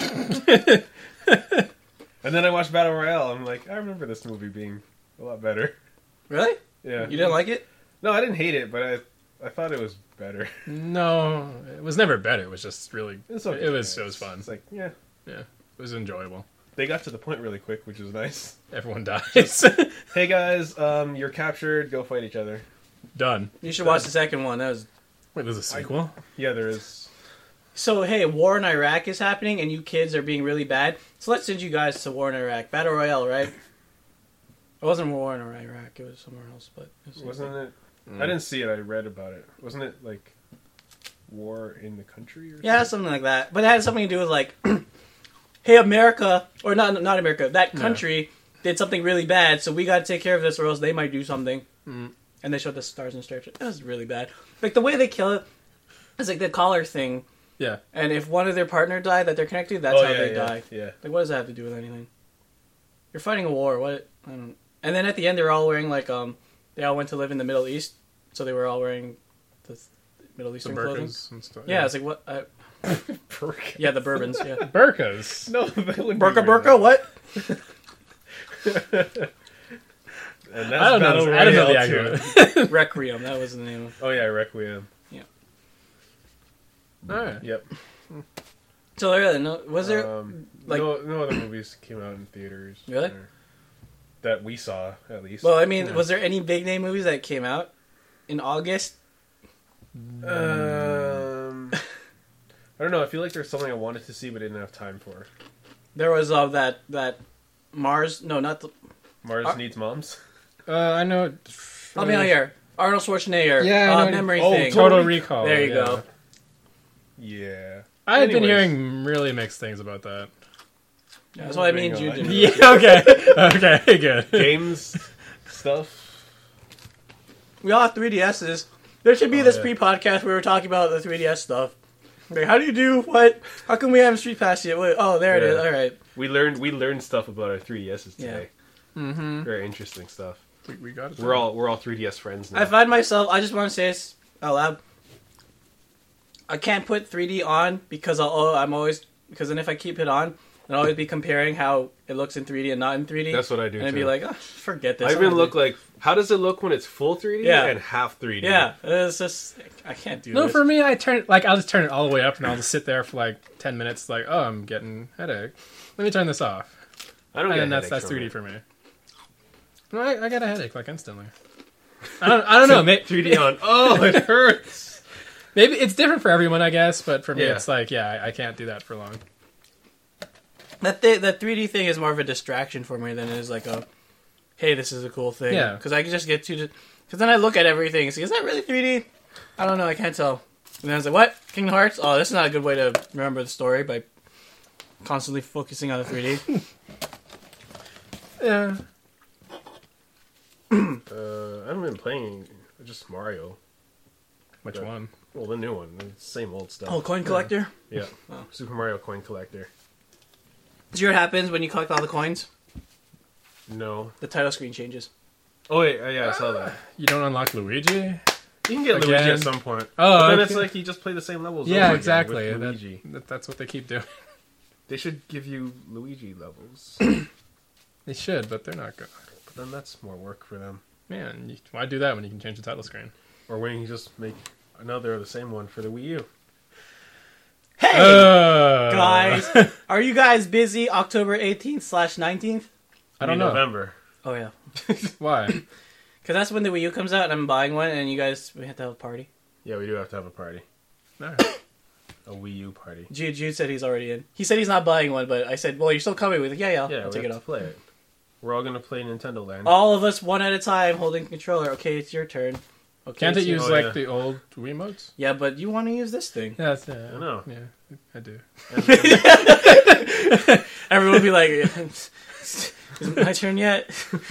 And then I watched Battle Royale. I'm like, I remember this movie being a lot better. Really? Yeah. You didn't like it? No, I didn't hate it, but I thought it was better. No, it was never better. It was just really. It's okay. It was fun. It's like, yeah, Yeah, it was enjoyable. they got to the point really quick, which was nice. Everyone dies. Hey guys, you're captured. Go fight each other. Done. You should watch the second one. That was Wait, there's a sequel? Yeah, there is. so. Hey, war in Iraq is happening, and you kids are being really bad. So let's send you guys to war in Iraq. Battle Royale, right? It wasn't war in Iraq. It was somewhere else, but it was Wasn't it? I didn't see it. I read about it. Wasn't it like war in the country? Or Yeah, something like that. But it had something to do with like, hey, America, or not America, that country did something really bad, so we got to take care of this, or else they might do something. Mm. And they showed the stars and stripes. That was really bad. Like the way they kill it, it's like the collar thing. Yeah. And if one of their partner died that they're connected, that's how they die. Yeah. Like, what does that have to do with anything? You're fighting a war. What? I don't. And then at the end, they're all wearing like they all went to live in the Middle East, so they were all wearing the Middle The Eastern clothing. burkas and stuff. Yeah, it's like what? Burka. Yeah, the bourbons. Yeah. Burkas. No, that would be Burka weird. burka. What? And that's I don't Battle know. I don't know the Royale actual. too. Requiem. That was the name. Oh yeah, Requiem. All right. Yep. So there, no, was there? like- no other movies came out in theaters. Really? or- that we saw at least. Well, I mean, was there any big name movies that came out in August? I don't know. I feel like there's something I wanted to see but didn't have time for. There was that Mars. No, not the. Mars Needs Moms. I know. Help me out here. Arnold Schwarzenegger. Yeah, I know. memory Oh, thing. Total Recall. There you yeah. go. Yeah. I had been Anyways. hearing really mixed things about that. That's why me and Moving Jude on. did. Yeah. Okay. Okay. Good. Games stuff. We all have 3DSs. There should be Oh, this yeah. pre-podcast where we're talking about the 3DS stuff. Like, how do you do what? How come we haven't Street Pass yet? Wait, oh, there it is. Yeah. All right. We learned stuff about our 3DSs Yeah. today. Mm-hmm. Very interesting stuff. We got it. We're all 3DS friends now. I find myself. I just want to say this out loud. I can't put 3D on because because then if I keep it on, I'll always be comparing how it looks in 3D and not in 3D. That's what I do. and I'd too. be like, oh, forget this. I even look like, how does it look when it's full 3D Yeah. and half 3D? Yeah, it's just I can't do No, this. for me, I'll just turn it all the way up, and I'll just sit there for like 10 minutes. Like, oh, I'm getting headache. Let me turn this off. I don't get And a that's headache from 3D it. for me. No, I got a headache like instantly. I don't know. 3D on. Oh, it hurts. Maybe it's different for everyone, I guess. But for me, Yeah. it's like, yeah, I can't do that for long. That 3D thing is more of a distraction for me than it is like a, hey, this is a cool thing. Yeah. Because I can just get to, because then I look at everything and see, is that really 3D? I don't know, I can't tell. And then I was like, what? Kingdom Hearts? Oh, this is not a good way to remember the story by constantly focusing on the 3D. Yeah. I haven't been playing just Mario. Which Yeah. one? Well, the new one, the same old stuff. Oh, coin collector. Yeah, Oh. Super Mario Coin Collector. Do you know what happens when you collect all the coins? No. The title screen changes. Oh wait, yeah, I saw that. You don't unlock Luigi? You can get Luigi Again? at some point. Oh, but then okay. it's like you just play the same levels. Yeah, over exactly. Again with Luigi. That's what they keep doing. They should give you Luigi levels, They should, but they're not good. but then that's more work for them. Man, why do that when you can change the title screen? Or when you just make another of the same one for the Wii U. Hey, Uh, guys, are you guys busy October 18th/19th? I don't Maybe know. November. Oh yeah, Why? because that's when the Wii U comes out, and I'm buying one, and you guys we have to have a party. Yeah, we do have to have a party. No. A Wii U party. Jude said he's already in. He said he's not buying one, but I said, "Well, you're still coming with it." Yeah, Yeah, I'll we take have it to off. play it. We're all gonna play Nintendo Land. All of us, one at a time, holding controller. Okay, it's your turn. Okay, Can't it it's your- use Oh, like yeah. the old Wiimotes? Yeah, but you want to use this thing. Yeah, that's, I know. Yeah, I do. Everyone will be like, "Is it my turn yet?"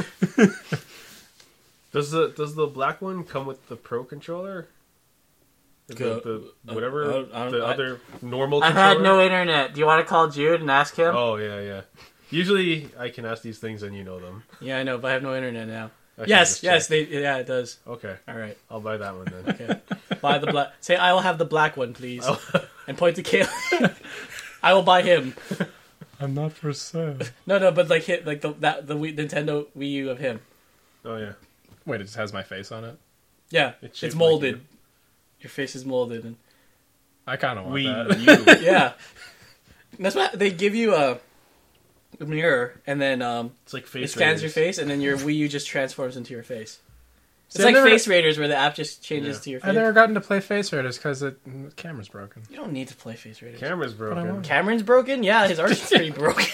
Does the black one come with the Pro controller? The whatever the other normal. I controller? had no internet. Do you want to call Jude and ask him? Oh yeah. Usually I can ask these things and you know them. Yeah, I know, but I have no internet now. I can Yes, just yes, check. yeah, it does. Okay, All right, I'll buy that one then. okay. Buy the black. Say, I will have the black one, please, Oh. and point to Caleb. I will buy him. I'm not for sale. No, but like hit like the Nintendo Wii U of him. Oh yeah. Wait, it just has my face on it? Yeah, It's it's shaped molded. like Your face is molded, and I kind of want that. Wii U. yeah, that's why they give you a mirror, and then It's like it face. scans your Raiders. face, and then your Wii U just transforms into your face. It's See, like I've never- Face Raiders, where the app just changes Yeah. to your face. I've never gotten to play Face Raiders because the camera's broken. You don't need to play Face Raiders. Camera's broken. want. Cameron's broken? Yeah, his art's pretty broken.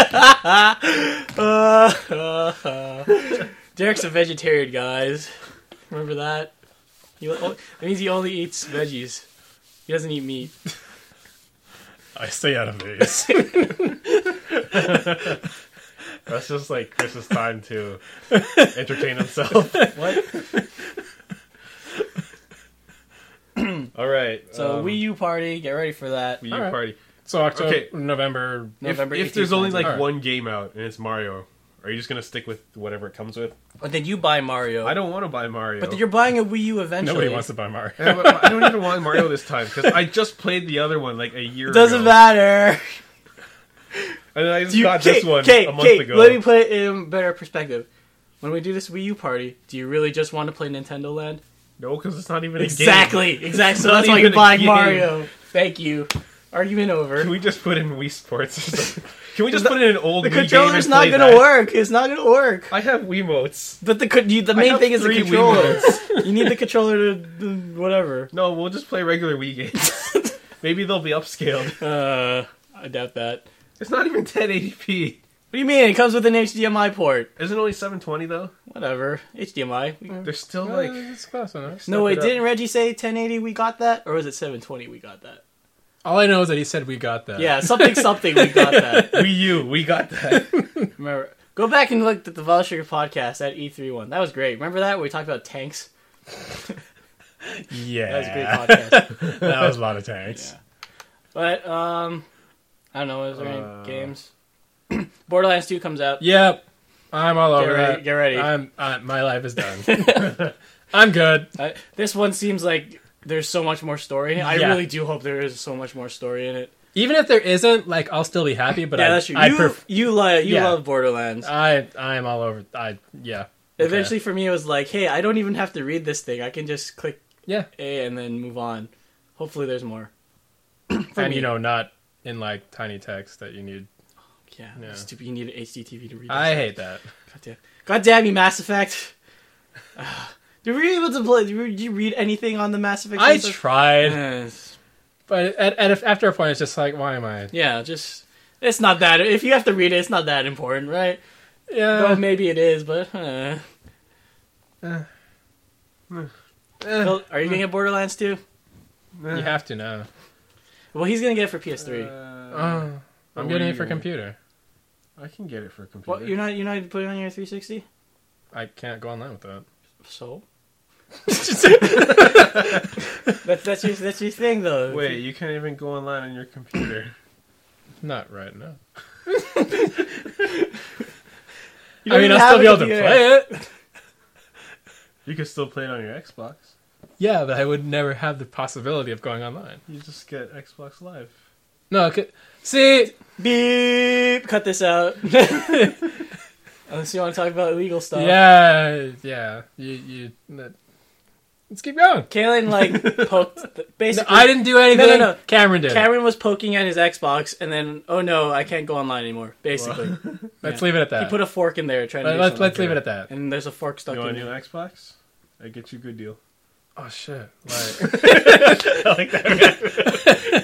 Derek's a vegetarian, guys. Remember that? That means he only eats veggies. He doesn't eat meat. I stay out of these. That's just like Chris's time to entertain himself. What? All right. So Wii U party, get ready for that. Wii U Alright. party. So October, Okay. November. November if 18th, there's only like 19th. Alright. one game out and it's Mario, are you just gonna stick with whatever it comes with? But then you buy Mario. I don't want to buy Mario. But then you're buying a Wii U eventually. Nobody wants to buy Mario. Yeah, but I don't even want Mario this time because I just played the other one like a year It doesn't ago. matter. And then I just got this one Okay, a month ago. let me put it in better perspective. When we do this Wii U party, do you really just want to play Nintendo Land? No, because it's not even a game. Exactly. So not that's why even you're a buying game. Mario. Thank you. Argument over. Can we just put in Wii Sports? Can we just put in an old The Wii game controller's and not play gonna that? work. It's not gonna work. I have Wiimotes. But the main have thing is the 3 controller. Wiimotes. You need the controller to do whatever. No, we'll just play regular Wii games. Maybe they'll be upscaled. I doubt that. It's not even 1080p. What do you mean? It comes with an HDMI port. Isn't it only 720 though? Whatever. HDMI. They're still Well, like. it's close enough. No, wait, it up. didn't Reggie say 1080 we got that? Or was it 720 we got that? All I know is that he said we got that. Yeah, something we got that. Wii U, we got that. Remember, go back and look at the Val Sugar podcast at E3 one. That was great. Remember that? Where we talked about tanks? Yeah. That was a great podcast. That was a lot of tanks. Yeah. But, I don't know, is there any games? Borderlands 2 comes out. Yep. I'm all over ready, that. get ready. My life is done. I'm good. This one seems like there's so much more story in it. I Yeah. really do hope there is so much more story in it. Even if there isn't, like, I'll still be happy. But Yeah, that's true. You Yeah. love Borderlands. I'm all over. Yeah. Eventually, for me, it was like, hey, I don't even have to read this thing. I can just click Yeah. A and then move on. Hopefully, there's more. For And me. you know, not in like tiny text that you need. Yeah, Yeah. stupid. You need an HDTV to read. I hate that. God damn you, Mass Effect. Were you able to play? Did you read anything on the Mass Effect? I system? tried, but after a point, it's just like, why am I? Yeah, just it's not that. If you have to read it, it's not that important, right? Yeah. Well, maybe it is, but. Phil, are you gonna get Borderlands 2? You have to know. Well, he's gonna get it for PS3. I'm getting it for computer. I can get it for a computer. What? You're not putting it on your 360? I can't go online with that. So That's your thing though. Wait, you can't even go online on your computer. Not right now. You I don't mean, even I'll have still be a able to computer. play it. You can still play it on your Xbox. Yeah, but I would never have the possibility of going online. You just get Xbox Live. No, see, Beep. Cut this out. Unless you want to talk about illegal stuff. yeah. Let's keep going. Kalen like poked. No, Basically, I didn't do anything. No. Cameron did. Cameron was poking at his Xbox, and then oh no, I can't go online anymore. Basically, Let's Yeah. leave it at he that. put a fork in there trying to. Do Let's something. leave it at that. And there's a fork stuck You in want a new there. Xbox? I get you a good deal. Oh shit! I like that.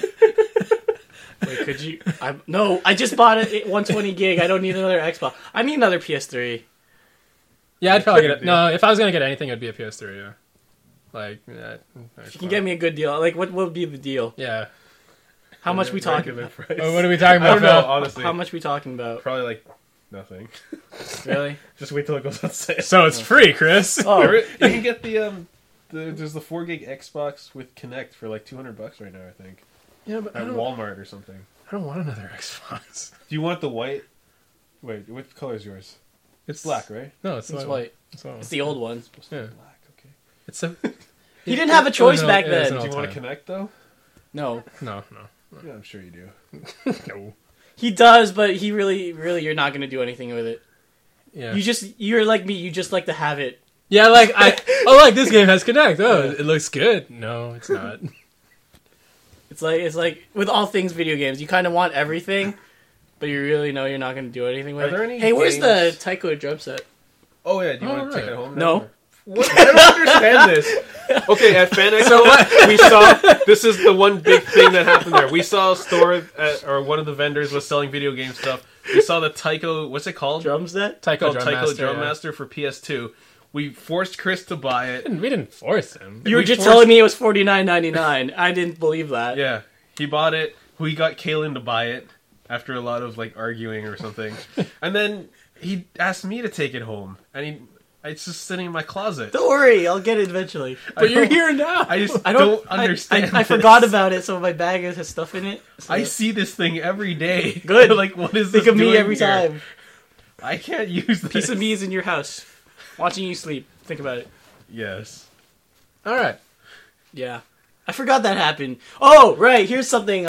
Wait, could you? I just bought it 120 gig. I don't need another Xbox. I need another PS3. Yeah, I'd probably get it. No, if I was gonna get anything, it'd be a PS3. Yeah. Like, yeah, If you can get me a good deal, like what would be the deal? Yeah. How much we talking? Regular price. Oh, what are we talking I about? don't know, Phil? honestly. How much we talking about? Probably like nothing. Really? Just wait till it goes on sale. So it's free, Chris. Oh, You can get there's the 4 gig Xbox with Kinect for like $200 right now, I think, Yeah, but at Walmart or something. I don't want another Xbox. Do you want the white? Wait, what color is yours? It's black, right? No, it's it's white. white. It's white. It's the old one. Yeah. Black, okay. It's a. He didn't have a choice back then. Do you want to Kinect though? No, No. Yeah, I'm sure you do. No. he does, but he really, you're not going to do anything with it. Yeah. You're like me. You just like to have it. Yeah, like like this game has Connect. Oh, it looks good. No, it's not. It's like with all things video games, you kind of want everything, but you really know you're not going to do anything with Are it. there any Hey, where's the games- Taiko drum set? Oh yeah, do you Oh, want to take right. it home? No. now, or- What? I don't understand this. Okay, at FanX, we saw this is the one big thing that happened there. We saw a store or one of the vendors was selling video game stuff. We saw the Taiko, what's it called? Drum set? Taiko Called Drum Taiko Master. Drum yeah. Master for PS2. We forced Chris to buy it. We didn't force him. You were We just forced- telling me it was $49.99. I didn't believe that. Yeah, he bought it. We got Kalen to buy it after a lot of like arguing or something, and then he asked me to take it home, and it's just sitting in my closet. Don't worry, I'll get it eventually. But you're don't- here now. I just I don't, don't understand. I this. forgot about it, so my bag has stuff in it. So I see this thing every day. Good. Like, what is this think of me doing every here? time. I can't use this. Piece of me is in your house, watching you sleep. Think about it. Yes. All right. Yeah, I forgot that happened. Oh, right. Here's something.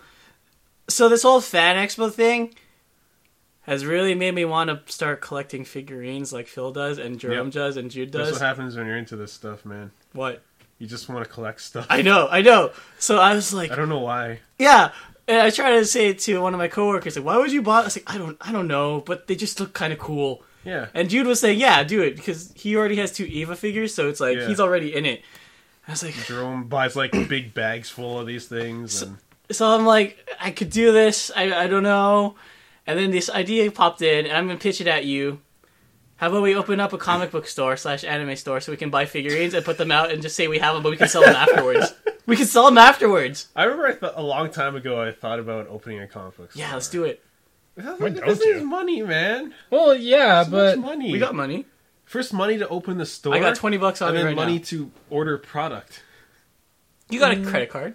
So this whole Fan Expo thing has really made me want to start collecting figurines like Phil does, and Jerome Yep. does, and Jude That's does. what happens when you're into this stuff, man. What? You just want to collect stuff. I know. So I was like, I don't know why. yeah. And I tried to say it to one of my coworkers, like, why would you buy? I was like, I don't know, but they just look kind of cool. Yeah. And Jude was saying, yeah, do it, because he already has 2 Eva figures, so it's like, Yeah. he's already in it. I was like, Jerome buys like big bags full of these things. And so I'm like, I could do this, I don't know. And then this idea popped in, and I'm going to pitch it at you. How about we open up a comic book store / anime store so we can buy figurines and put them out and just say we have them, but we can sell them afterwards. We can sell them afterwards. I remember a long time ago I thought about opening a comic book store. Yeah, let's do it. Why don't This is you? money, man. Well, yeah, So but much money. We got money. First money to open the store. I got $20 on and me then right money now. to order product. You got a credit card.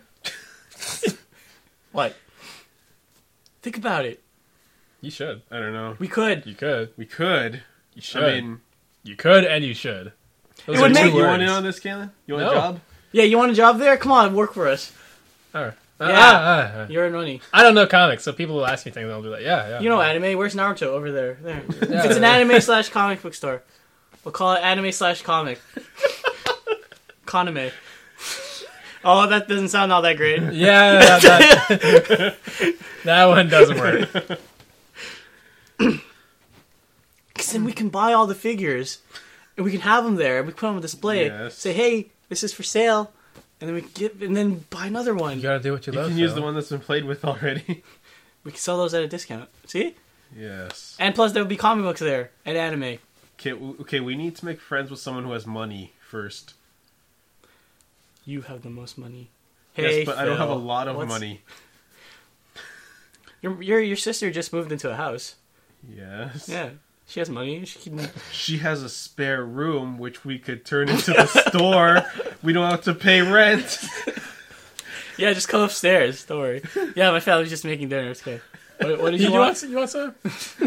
What? Think about it. you should. I don't know. We could. You could. We could. You should. I mean, You could and you should. Those It would are two make- you want words. in on this, Kalen? You want No. a job? Yeah, you want a job there? Come on, work for us. All right. Yeah. You're in money. I don't know comics, so people will ask me things and I'll be like, yeah. You know anime? Where's Naruto? Over there. There. Yeah. It's an anime / comic book store. We'll call it anime / comic. Conime. Oh, that doesn't sound all that great. Yeah, that, that one doesn't work. Because then we can buy all the figures, and we can have them there, and we put them on display. Yes. Say, hey, this is for sale, and then we then buy another one. You gotta do what you You love. can use Phil. the one that's been played with already. We can sell those at a discount. See? Yes. And plus, there would be comic books there and anime. Okay, we need to make friends with someone who has money first. You have the most money. Hey, Yes, but I don't have a Phil, lot of what's- money. Your sister just moved into a house. Yes. Yeah. She has money. She can... She has a spare room which we could turn into the store. We don't have to pay rent. Yeah, just come upstairs. Don't worry. Yeah, my family's just making dinner. It's okay. What did you want? You want some?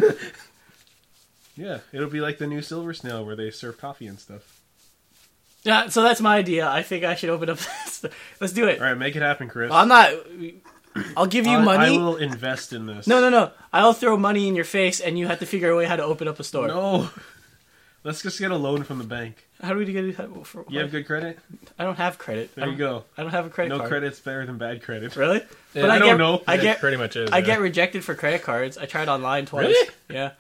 Yeah, it'll be like the new Silver Snail where they serve coffee and stuff. Yeah, so that's my idea. I think I should open up this. Let's do it. All right, make it happen, Chris. Well, I'm not... I'll give you money. I will invest in this. No. I'll throw money in your face, and you have to figure a way how to open up a store. No. Let's just get a loan from the bank. How do we get it? You have good credit? I don't have credit. There you go. I don't have a credit No card. credit's better than bad credit. Really? Yeah, But I don't know. I It get pretty much is. I yeah. get rejected for credit cards. I tried online twice. Really? Yeah.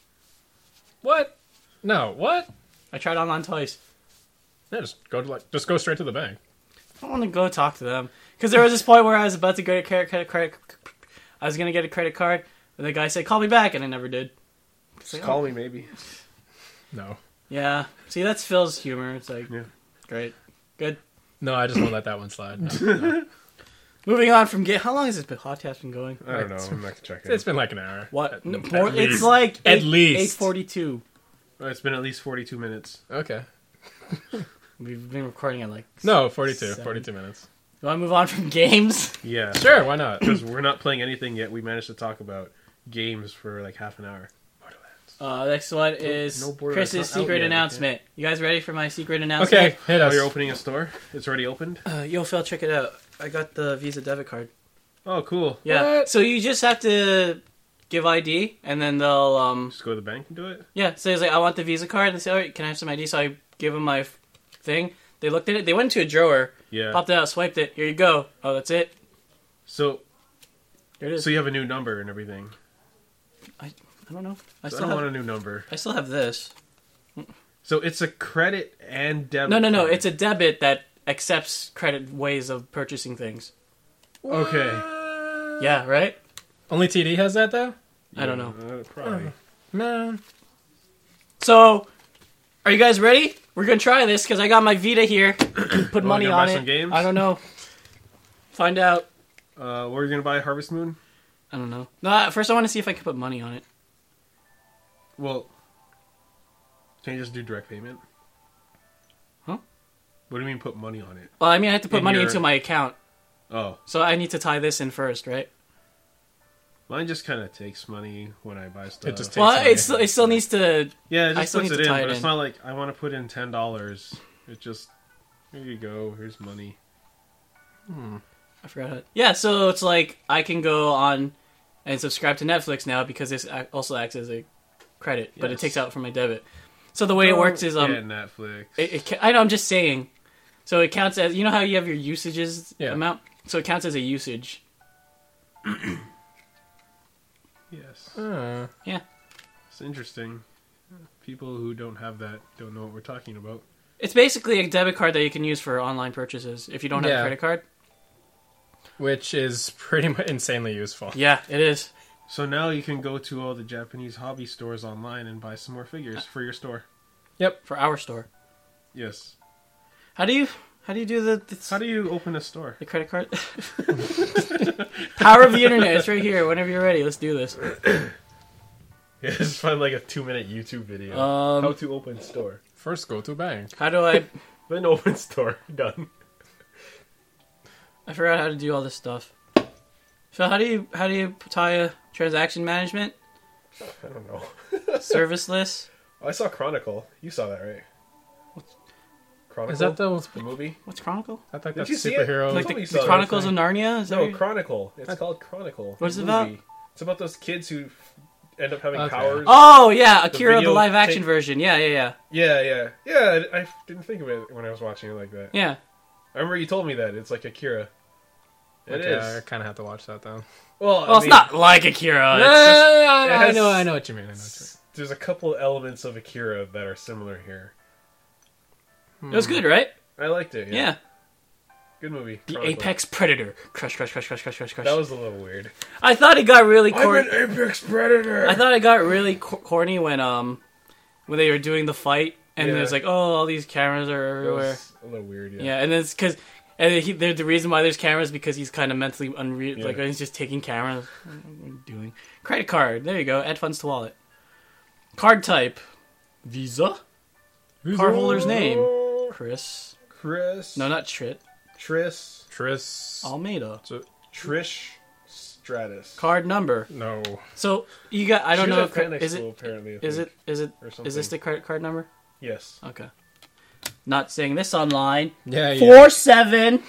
What? No, what? I tried online twice. Yeah, just go straight to the bank. I don't want to go talk to them. Because there was this point where I was about to get a credit. I was going to get a credit card, and the guy said, call me back, and I never did. Just call me, maybe. No. Yeah. See, that's Phil's humor. It's like, Yeah. great. Good. No, I just won't let that one slide. No. Moving on from How long has this podcast been going? I don't know. I'm not going to check it. It's been like an hour. What? No, At more, it's least. like At least. 8:42. It's been at least 42 minutes. Okay. We've been recording at like... No, 42. 7. 42 minutes. You want to move on from games? Yeah. Sure, why not? Because we're not playing anything yet. We managed to talk about games for like half an hour. Next one is no Borderlands, Chris's not out secret yet, announcement. You guys ready for my secret announcement? Okay, hit Oh, us. you're opening a store? It's already opened? Yo, Phil, check it out. I got the Visa debit card. Oh, cool. Yeah. What? So you just have to give ID, and then they'll Just go to the bank and do it? yeah. So he's like, I want the Visa card. And they say, all right, can I have some ID? So I give them my thing. They looked at it. They went into a drawer, Yeah. popped it out, swiped it. Here you go. Oh, that's it. So There it is. you have a new number and everything. I don't know. I So I still don't have. want a new number. I still have this. So it's a credit and debit. No. card. It's a debit that accepts credit ways of purchasing things. Okay. Yeah. Right. Only TD has that though? I don't know. Probably. No. So, are you guys ready? We're gonna try this because I got my Vita here. Put money gonna on buy it. some games? I don't know. Find out. What are you going to buy? Harvest Moon? I don't know. No, first I want to see if I can put money on it. Well, can you just do direct payment? Huh? What do you mean put money on it? Well, I mean, I have to put In money your- into my account, Oh. so I need to tie this in first, right? Mine just kind of takes money when I buy stuff. It just takes Well, money. it still needs to. Yeah, it I just still puts need it to in, tie it but it's in. not like I want to put in $10. It just, here you go, here's money. I forgot how. Yeah, so it's like I can go on and subscribe to Netflix now because this also acts as a credit, but it Yes. takes out from my debit. So the way it works is Yeah, Netflix. I know, I'm just saying. So it counts as, you know how you have your usages Yeah. amount? So it counts as a usage. Yes. Yeah. It's interesting. People who don't have that don't know what we're talking about. It's basically a debit card that you can use for online purchases if you don't have a Yeah. credit card. Which is pretty much insanely useful. Yeah, it is. So now you can go to all the Japanese hobby stores online and buy some more figures for your store. For our store. Yes. How do you do the How do you open a store? the credit card? Power of the internet. It's right here. Whenever you're ready, let's do this. Yeah, just find like a 2-minute YouTube video. Um, How to open store. First, go to a bank. How do I? Then open store. Done. I forgot how to do all this stuff. So how do you tie a transaction management I don't know. service list? I saw Chronicle. You saw that, right? Chronicle? Is that the movie? What's Chronicle? I thought Did that's you see it? superhero. Like told me you the saw that Chronicles of thing. Narnia? Is that No, what you- Chronicle. It's called Chronicle. What is The it about? movie. It's about those kids who end up having Okay. powers. Oh yeah, Akira, the video live action tape- version. Yeah. Yeah. I didn't think of it when I was watching it like that. Yeah. I remember you told me that. It's like Akira. It Okay, is. I kind of have to watch that though. Well, Well, it's not like Akira. It's just, I has- know what you mean. There's a couple elements of Akira that are similar here. it was good, right? I liked it. Yeah. Good movie. The Chronicle. apex predator. Crush, crush, crush, crush, crush, crush, crush. That was a little weird. I thought it got really corny. apex predator. I thought it got really corny when they were doing the fight and Yeah. there's like, oh, all these cameras are It everywhere. was a little weird. Yeah. Yeah, and it's because the reason why there's cameras because he's kind of mentally unreal. Yeah. Like he's just taking cameras. What are you doing? Credit card. There you go. Add funds to wallet. Card type. Visa. Cardholder's name. Chris. No, not Trit. Tris. Almeida. Trish Stratus. Card number. No. So you got. I don't She know was if at Fan is Expo, it. apparently. I Is think. it? Is it? Or Is this the card number? Yes. Okay. Not saying this online. Yeah. 4-7.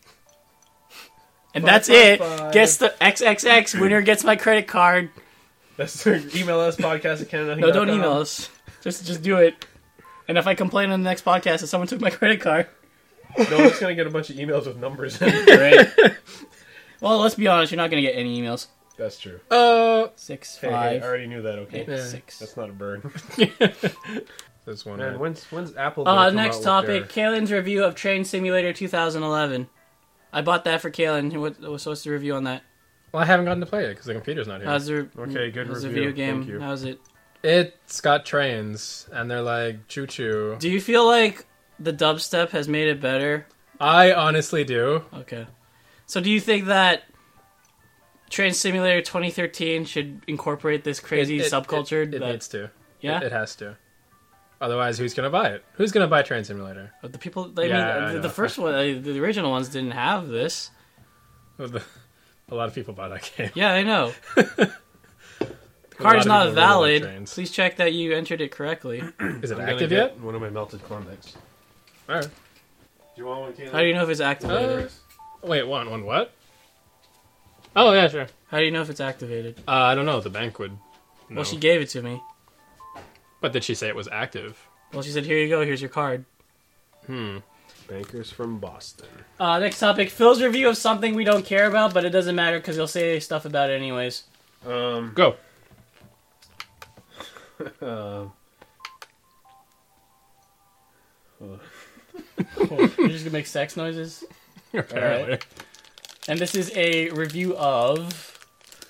And that's it. 555. Guess the XXX winner gets my credit card. That's email us podcast at Canada. No, don't email us. Just do it. And if I complain on the next podcast that someone took my credit card, No, I'm just gonna get a bunch of emails with numbers in. right? Well, let's be honest. You're not gonna get any emails. That's true. 6 Hey, 5 I already knew that. Okay, 8 6. that's not a burn. This one. Man, when's Apple? Gonna come Next out with topic: Kalen's review of Train Simulator 2011. I bought that for Kalen. What's the review on that? Well, I haven't gotten to play it because the computer's not here. How's the Okay, good how's the review. video game? Thank you. How's it? It's got trains, and they're like choo choo. Do you feel like the dubstep has made it better? I honestly do. Okay. So do you think that Train Simulator 2013 should incorporate this crazy subculture? It that, needs to. yeah? It has to. Otherwise, who's gonna buy it? Who's gonna buy Train Simulator? The people, Yeah, I the know. first one, the original ones didn't have this. A lot of people buy that game. Yeah, I know. The A lot card is of not people really like valid. trains. Please check that you entered it correctly. Is it I'm gonna active get yet? One of my melted Klondikes. All right. Do you want one, Caleb? How do you know if it's activated? Wait, one what? Oh yeah, sure. How do you know if it's activated? I don't know. The bank would. No. Well, she gave it to me. But did she say it was active? Well, she said, "Here you go. Here's your card." Bankers from Boston. Next topic: Phil's review of something we don't care about, but it doesn't matter because he'll say stuff about it anyways. Go. You're just gonna make sex noises. Apparently. And this is a review of.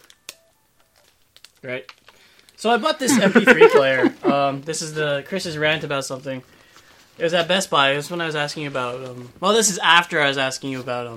Right. So I bought this MP3 player. This is the Chris's rant about something. It was at Best Buy. It was when I was asking you about. Well, this is after I was asking you about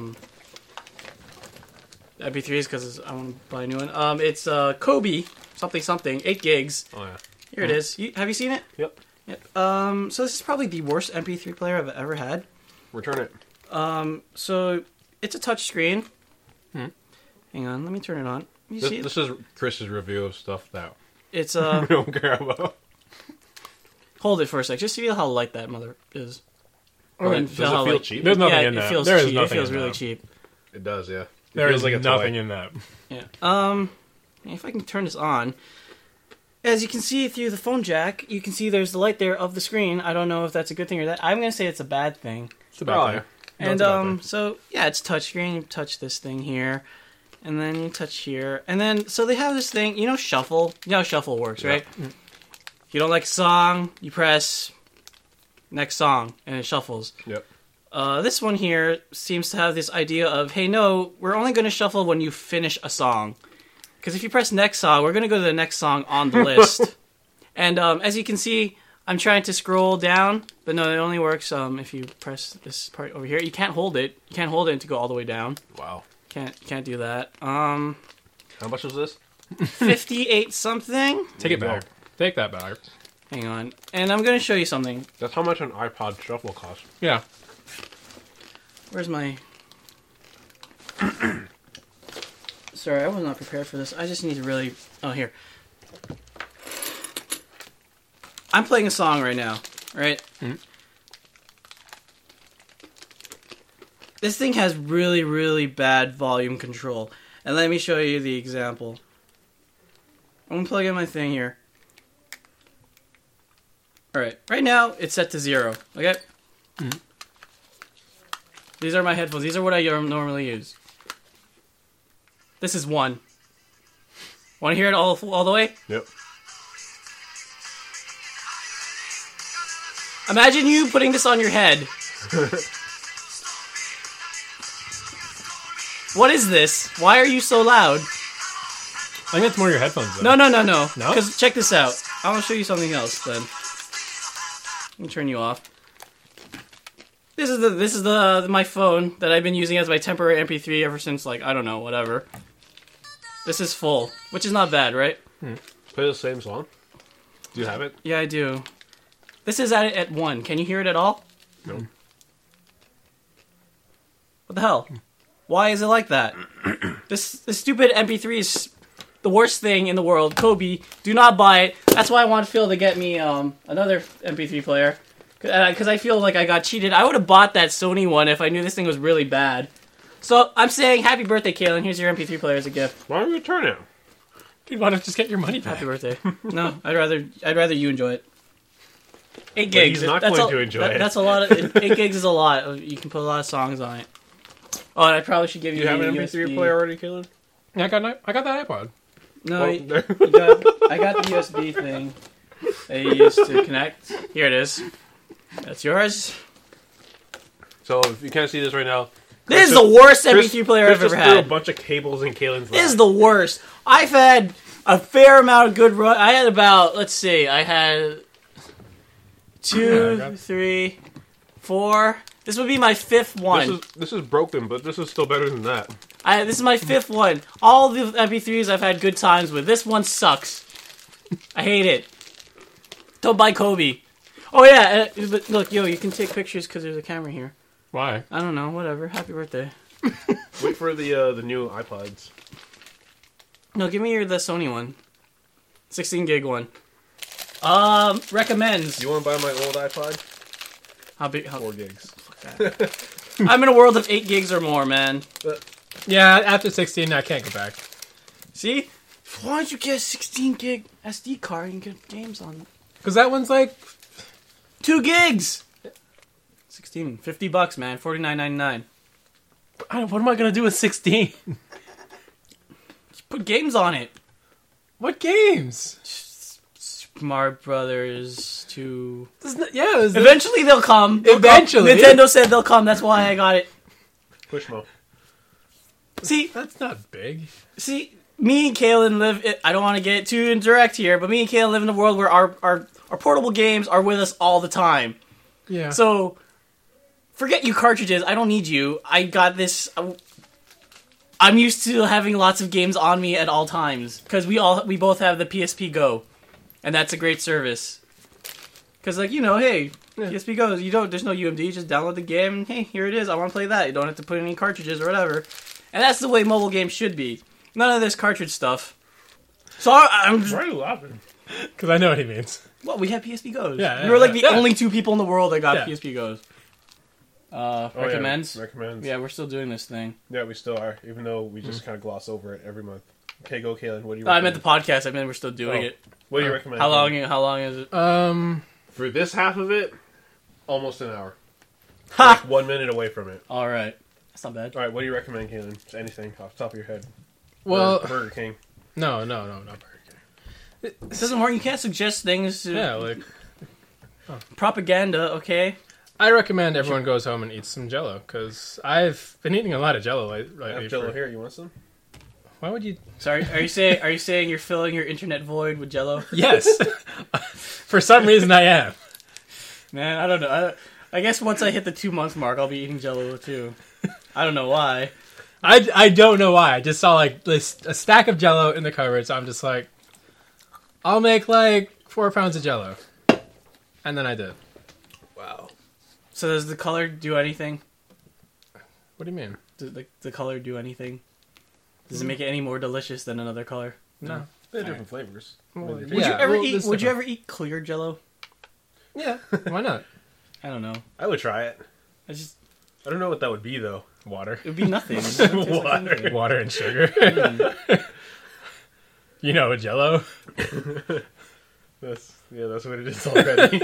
MP3s because I want to buy a new one. It's Kobe something 8 gigs. Oh yeah. Here it is. Have you seen it? Yep. Yep. So this is probably the worst MP3 player I've ever had. Return it. So it's a touch screen. Hang on, let me turn it on. You see it? This is Chris's review of stuff that It's we don't care about. hold it for a sec. Just feel how light that mother is. Does it how, feel like- cheap? There's nothing yeah, in it that. feels There is cheap. It nothing feels in really that. cheap. It does, yeah. It There feels is like a nothing toy. in that. Yeah. If I can turn this on, as you can see through the phone jack, you can see there's the light there of the screen. I don't know if that's a good thing or that. I'm gonna say it's a bad thing. It's about Probably. there. And it's about there. so yeah, it's touchscreen. You touch this thing here, and then you touch here, and then so they have this thing. You know, shuffle. You know how shuffle works, right? If you don't like a song, you press next song, and it shuffles. Yep. This one here seems to have this idea of, hey, no, we're only going to shuffle when you finish a song. Because if you press next song, we're going to go to the next song on the list. And as you can see, I'm trying to scroll down, but no, it only works if you press this part over here. You can't hold it. You can't hold it to go all the way down. Wow. Can't do that. How much was this? 58 something. Take it back. Take that back. Hang on. And I'm going to show you something. That's how much an iPod Shuffle costs. Yeah. Where's my... Sorry, I was not prepared for this. I just need to really... Oh, here. I'm playing a song right now, right? This thing has really, really bad volume control. And let me show you the example. I'm going to plug in my thing here. Alright, right now it's set to 0, okay? These are my headphones. These are what I normally use. This is 1. Want to hear it all the way? Yep. Imagine you putting this on your head. What is this? Why are you so loud? I think it's more your headphones, though. No. No? Because check this out. I want to show you something else then. Let me turn you off. This is my phone that I've been using as my temporary MP3 ever since, like, I don't know, whatever. This is full, which is not bad, right? Play the same song. Do you have it? Yeah, I do. This is at 1. Can you hear it at all? No. What the hell? Why is it like that? This stupid MP3 is the worst thing in the world. Kobe, do not buy it. That's why I want Phil to get me another MP3 player. Because I feel like I got cheated. I would have bought that Sony one if I knew this thing was really bad. So I'm saying happy birthday, Kaylin. Here's your MP3 player as a gift. Why don't you return it? You'd want to just get your money back. Happy birthday. No, I'd rather you enjoy it. 8 But gigs. he's not That's going a- to enjoy that- it. That's a lot of 8 gigs is a lot. You can put a lot of songs on it. Oh, and I probably should give Do you you have a an MP3 USB. player already, Kaylin? Yeah, I got that iPod. No, Well, you there- I got the USB thing that you used to connect. Here it is. That's yours. So if you can't see this right now, This is the worst MP3 player I've Chris ever just threw a had. bunch of cables in Kaylin's This is lap. the worst. I've had a fair amount of good run. I had about, let's see, I had Yeah, I 2, got- 3, 4. This would be my 5th one. This is broken, but this is still better than that. This is my 5th one. All the MP3s I've had good times with. This one sucks. I hate it. Don't buy Kobe. Oh yeah, but look, yo, you can take pictures because there's a camera here. Why? I don't know, whatever. Happy birthday. Wait for the new iPods. No, give me the Sony one. 16 gig one. Recommends. You want to buy my old iPod? How big? 4 gigs. I'm in a world of 8 gigs or more, man. Yeah, after 16, I can't go back. See? Why don't you get a 16 gig SD card and get games on it? Because that one's like... 2 gigs! 16, $50, man. $49.99. What am I going to do with 16? Put games on it. What games? Super Mario Brothers 2. Eventually. Eventually they'll come. Eventually. Nintendo said they'll come. That's why I got it. Pushmo. See, That's not big. me and Kaylin live. I don't want to get too indirect here, but me and Kaylin live in a world where our portable games are with us all the time. Yeah. So, forget you cartridges. I don't need you. I got this. I'm used to having lots of games on me at all times because we both have the PSP Go, and that's a great service. Because hey, PSP Go, there's no UMD. You just download the game. And, hey, here it is. I want to play that. You don't have to put any cartridges or whatever. And that's the way mobile games should be. None of this cartridge stuff. So I'm just, Why are you laughing? Because I know what he means. well, we have PSP Goes. Yeah, we were like yeah, the yeah. only 2 people in the world that got Yeah. PSP Goes. Oh, yeah, Recommends. recommends. Yeah, we're still doing this thing. Yeah, we still are, even though we just kind of gloss over it every month. Okay, go, Kaylin. What do you? I Recommend? meant the podcast. I meant we're still doing Oh. it. What do you recommend? How long is it? For this half of it, almost an hour. Ha! Like 1 minute away from it. All right. That's not bad. All right, what do you recommend, Kaylin? Just anything off the top of your head. Well, Burger King. no, not Burger King. It doesn't work. You can't suggest things. Yeah, like, Propaganda, okay? I recommend everyone goes home and eats some Jell-O, because I've been eating a lot of Jell-O I lately. have Jello here. You want some? Why would you... Sorry, are you saying you're filling your internet void with Jello? Yes. For some reason, I am. Man, I don't know. I guess once I hit the 2-month mark, I'll be eating Jello too. I don't know why. I don't know why. I just saw like a stack of Jell-O in the cupboard, so I'm just like, I'll make like 4 pounds of Jell-O, and then I did. Wow. So does the color do anything? What do you mean? Does the color do anything? Does it make it any more delicious than another color? No. They have different flavors. Well, Would yeah, you ever well, eat? this Would you different. ever eat clear Jello? Yeah. Why not? I don't know. I would try it. I just I don't know what that would be though. Water. it would be nothing. It wouldn't taste like Water. anything. Water and sugar. You know, Jell-O. That's what it is already.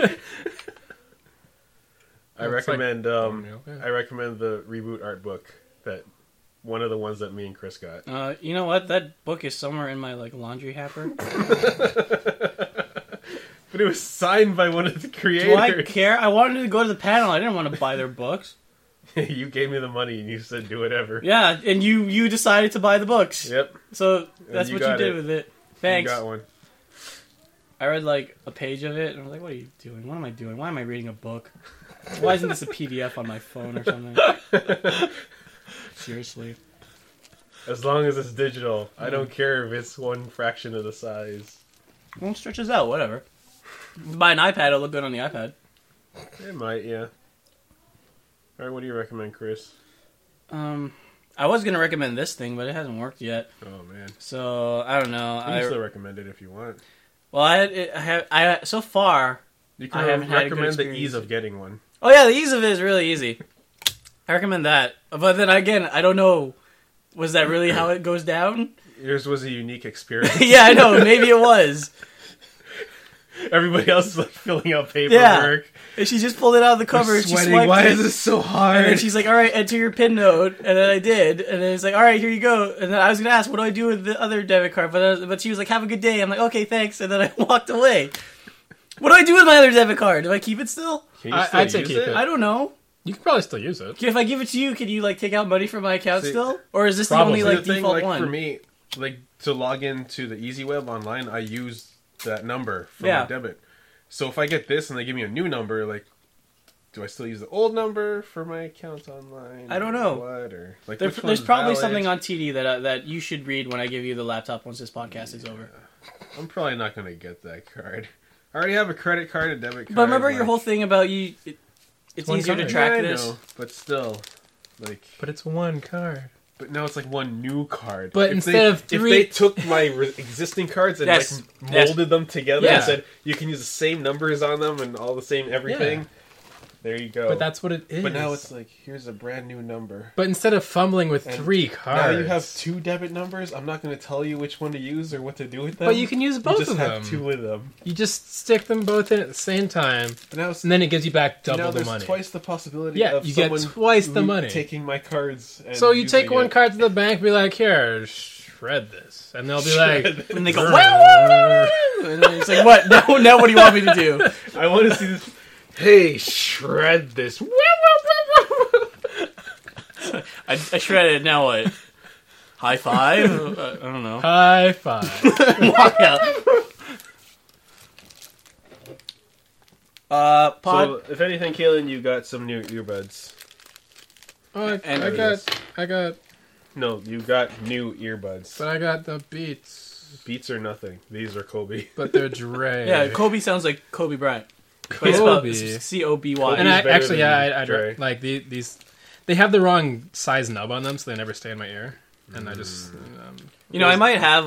I Well, it's recommend cornmeal, yeah. I recommend the Reboot art book, that one of the ones that me and Chris got. You know what? That book is somewhere in my laundry hamper. But it was signed by one of the Do I creators. care? I wanted to go to the panel. I didn't want to buy their books. You gave me the money and you said do whatever. Yeah, and you decided to buy the books. Yep. So that's you what you got did it. with it. You Thanks. got one. I read a page of it and I was like, what are you doing? What am I doing? Why am I reading a book? Why isn't this a PDF on my phone or something? Seriously. As long as it's digital, I don't care if it's one fraction of the size. Well, stretch us out, whatever. Buy an iPad, it'll look good on the iPad. It might, yeah. All right, what do you recommend, Chris? I was gonna recommend this thing, but it hasn't worked yet. Oh man, So I don't know. you can still recommend it if you want. Well, I so far. You I can haven't had a good recommend the experience. ease of getting one. Oh yeah, the ease of it is really easy. I recommend that. But then again, I don't know. Was that really how it goes down? Yours was a unique experience. Yeah, I know. Maybe it was. Everybody else is like filling out paperwork. Yeah. And she just pulled it out of the cover. We're And she sweating. swiped Why it. is this so hard? And then she's like, all right, enter your PIN node. And then I did. And then it's like, all right, here you go. And then I was going to ask, what do I do with the other debit card? But she was like, have a good day. I'm like, okay, thanks. And then I walked away. What do I do with my other debit card? Do I keep it still? Can you still I'd say use keep it? it. I don't know. You can probably still use it. If I give it to you, can you like take out money from my account See, still? Or is this the probably. only like The thing, default like, one? for me, like to log into the EasyWeb online, I use that number for Yeah. my debit. So if I get this and they give me a new number, like, do I still use the old number for my account online? I don't know. What or like There- which there's one's probably valid? something on TD that you should read when I give you the laptop once this podcast is over. I'm probably not going to get that card. I already have a credit card and debit card. But remember your like- whole thing about you. It's one easier to card. track Yeah, I this. know, but still, like. But it's one card. But now it's like one new card. But instead of if 3 they took my existing cards and Yes. like Yes. molded them together Yeah. and said you can use the same numbers on them and all the same everything, there you go. But that's what it is. But now it's like here's a brand new number. But instead of fumbling with And 3 cards, Now you have 2 debit numbers. I'm not going to tell you which one to use or what to do with them. But you can use You both just of have them. 2 of them. You just stick them both in at the same time, But now, it's, and then it gives you back now double the there's money. twice the possibility. Yeah, of you get someone twice the money. taking my cards. And So you take using one it. card to the bank, be like, "Here, shred this," and they'll be like, And they go, and then it's like, what? Now what do you want me to do? I want to see this. Hey, shred this. I shredded. Now what? High five? I don't know. "High five." Walk out. Pod. So, if anything, Kaylin, you got some new earbuds. Oh, And I got, No, you got new earbuds. but I got the Beats, Beats are nothing. These are Kobe. but they're Dre. Yeah, Kobe sounds like Kobe Bryant. But it's spelled Kobe. Coby. And I better actually, than I Dre. like these. They have the wrong size nub on them, so they never stay in my ear. And I just, You know, I might have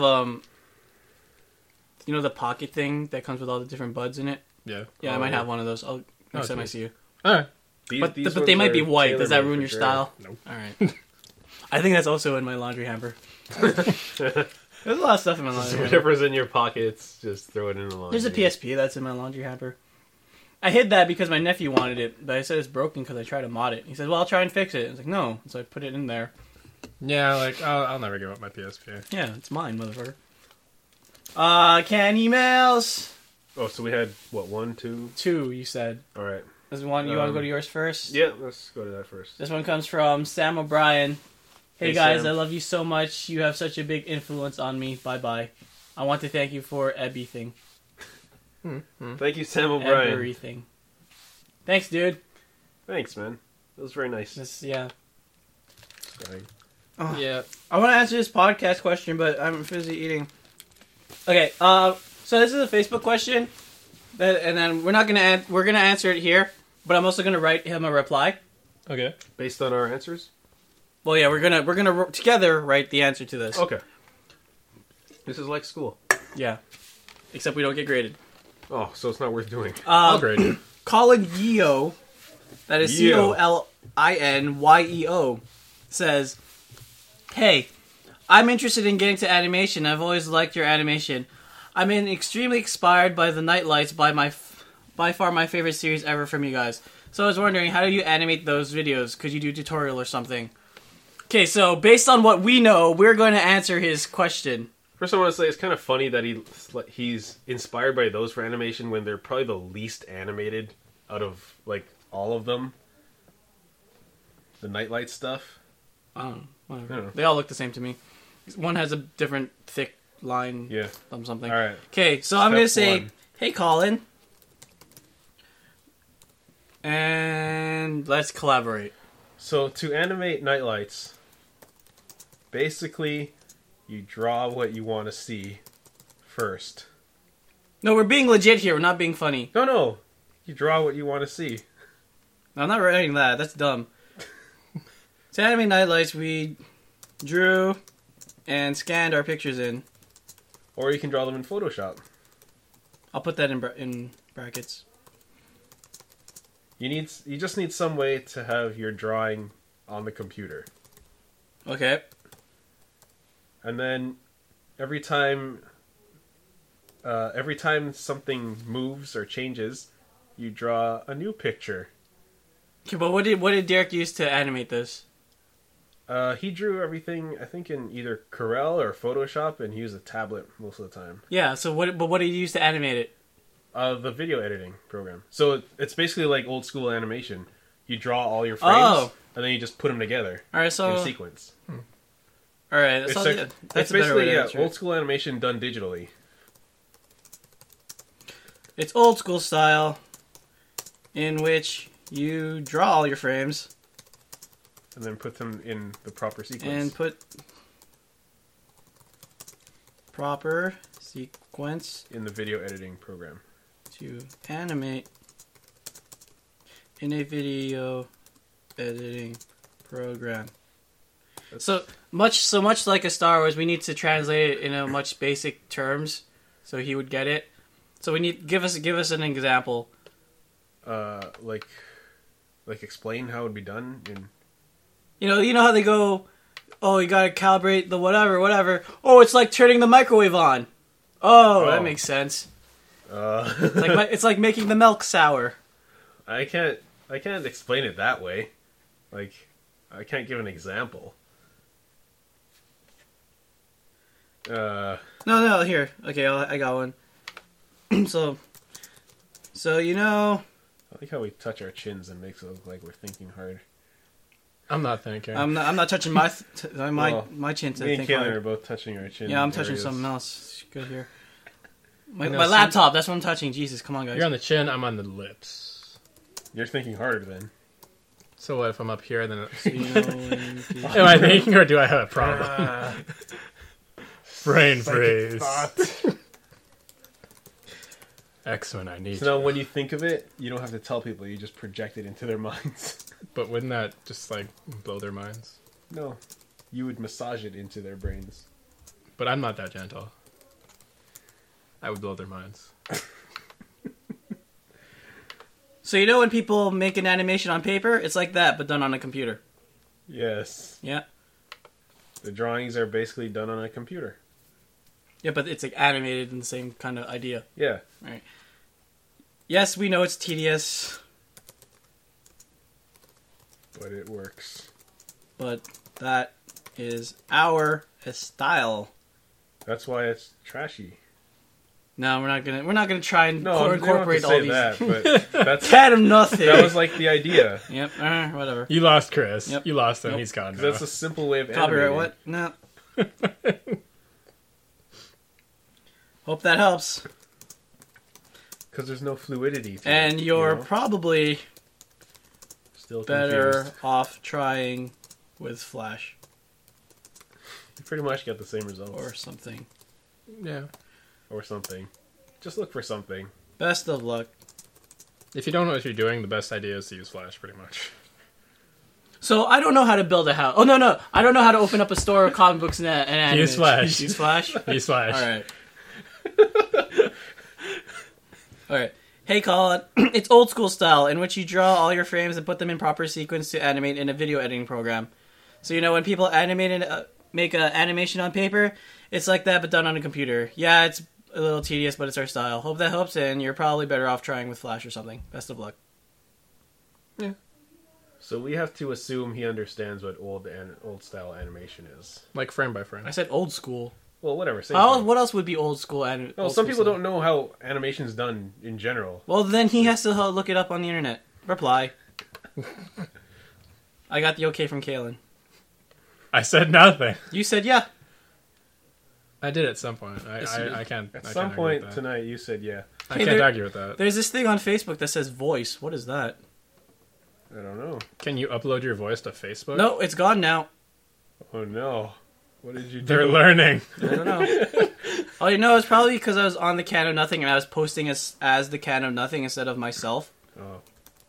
you know the pocket thing that comes with all the different buds in it. yeah. Yeah, I might have one of those. I'll next time I geez. see you. All right. But These they ones might be are white. Does that tailor-made ruin for your Dre. style? Nope. All right. I think that's also in my laundry hamper. There's a lot of stuff in my laundry hamper. Whatever's in your pockets, just throw it in the laundry. There's a PSP that's in my laundry hamper. I hid that because my nephew wanted it, but I said it's broken because I tried to mod it. He said, well, I'll try and fix it. I was like, no. So I put it in there. Yeah, like I'll never give up my PSP. Yeah, it's mine, motherfucker. Can emails? Oh, so we had, what, 1, 2? 2, you said. All right. This one, you want to go to yours first? Yeah, let's go to that first. This one comes from Sam O'Brien. Hey, Hey, guys, Sam. I love you so much. You have such a big influence on me. Bye-bye. I want to thank you for everything. Thank you, Sam O'Brien. Everything. Thanks, dude. Thanks, man. That was very nice. Yeah. Sorry. Yeah. I want to answer this podcast question, but I'm busy eating. Okay, so this is a Facebook question, and then we're gonna answer it here, but I'm also gonna write him a reply. Okay. Based on our answers? Well, yeah, we're gonna together write the answer to this. Okay. This is like school. Yeah, except we don't get graded. Oh, so it's not worth doing. I'll grade it. Colin Yeo, that is Yeo. COLINYEO, says, "Hey, I'm interested in getting to animation. I've always liked your animation. I'm extremely inspired by the Nightlights, by far my favorite series ever from you guys. So I was wondering, how do you animate those videos? Could you do a tutorial or something?" Okay, so based on what we know, we're going to answer his question. First, I want to say it's kind of funny that he's inspired by those for animation when they're probably the least animated out of like all of them. The Nightlight stuff. I don't know. Whatever. I don't know. They all look the same to me. One has a different thick line. Yeah. Something. All right. Okay, so I'm going to say, one. hey, Colin. And let's collaborate. So to animate Nightlights, basically, you draw what you want to see first, No, we're being legit here. We're not being funny. No. You draw what you want to see. I'm not writing that. That's dumb. To animate nightlights, we drew and scanned our pictures in. Or you can draw them in Photoshop. I'll put that in brackets. You just need some way to have your drawing on the computer. Okay. And then every time something moves or changes, you draw a new picture. Okay, but what did Derek use to animate this? He drew everything, I think, in either Corel or Photoshop, and he used a tablet most of the time. Yeah. So what did he use to animate it? The video editing program. So it's basically like old school animation. You draw all your frames, and then you just put them together All right. So in sequence. all right. That's It's a better way basically to answer it. old school animation done digitally. It's old school style, in which you draw all your frames And then put them in the proper sequence. and put proper sequence in the video editing program. to animate in a video editing program. So much like a Star Wars, we need to translate it in a much basic terms, so he would get it. So we need give us an example. Like explain how it would be done in. You know how they go, oh, you gotta calibrate the whatever. Oh, it's like turning the microwave on. Oh, that makes sense. It's like making the milk sour. I can't explain it that way. Like, I can't give an example. No, here. Okay, I got one. so I like how we touch our chins and makes it look like we're thinking hard. I'm not thinking. I'm not touching my Well, my chin to Me and think Caitlin hard. are both touching our chin. Yeah, I'm touching areas. something else. Good here. I know, My see- laptop. That's what I'm touching. Jesus, come on, guys. You're on the chin, I'm on the lips. You're thinking harder then. So what if I'm up here, then... C-O-N-P. Am I thinking, or do I have a problem? Brain freeze. X when I need So now you. when you think of it, you don't have to tell people. You just project it into their minds. But wouldn't that just, like, blow their minds? No. You would massage it into their brains. But I'm not that gentle. I would blow their minds. So when people make an animation on paper, it's like that, but done on a computer. Yes. Yeah. The drawings are basically done on a computer. Yeah, but it's like animated in the same kind of idea. Yeah. Right. Yes, we know it's tedious, But it works. but that is our style. That's why it's trashy. No, we're not gonna try and No, you don't have to incorporate all say these. that, but that's Cat him nothing. that was like the idea. Yep. Whatever. You lost Chris. Yep. You lost him. Nope. He's gone now. That's a simple way of Copyright. animating. What? No. Hope that helps. Because there's no fluidity. To And it, you're you know? probably Still better confused. off trying with Flash You pretty much get the same results. or something. Yeah. Or something. Just look for something. Best of luck. If you don't know what you're doing, the best idea is to use Flash, pretty much. So I don't know how to build a house. Oh no! I don't know how to open up a store of comic books and animate. Use Flash. Use Flash. Use Flash. All right. All right. Hey, Colin. It's old school style in which you draw all your frames and put them in proper sequence to animate in a video editing program. So when people animate and make an animation on paper, it's like that but done on a computer. Yeah, it's a little tedious, but it's our style. Hope that helps, and you're probably better off trying with Flash or something. Best of luck. So we have to assume he understands what old style animation is. Like frame by frame. I said old school. Well, whatever. Same Oh, thing. what else would be old school? Well, some people don't know how animation's done in general. Well, then he has to look it up on the internet. Reply. I got the okay from Kalen. I said nothing. You said yeah. I did at some point. Yes, you did. I can't. At I some can't point argue with that. tonight, you said yeah. I Hey, can't there- argue with that. There's this thing on Facebook that says voice. What is that? I don't know. Can you upload your voice to Facebook? No, it's gone now. Oh no. What did you do? They're learning. I don't know. Oh, you know, it's probably because I was on the Can of Nothing and I was posting as the Can of Nothing instead of myself. Oh.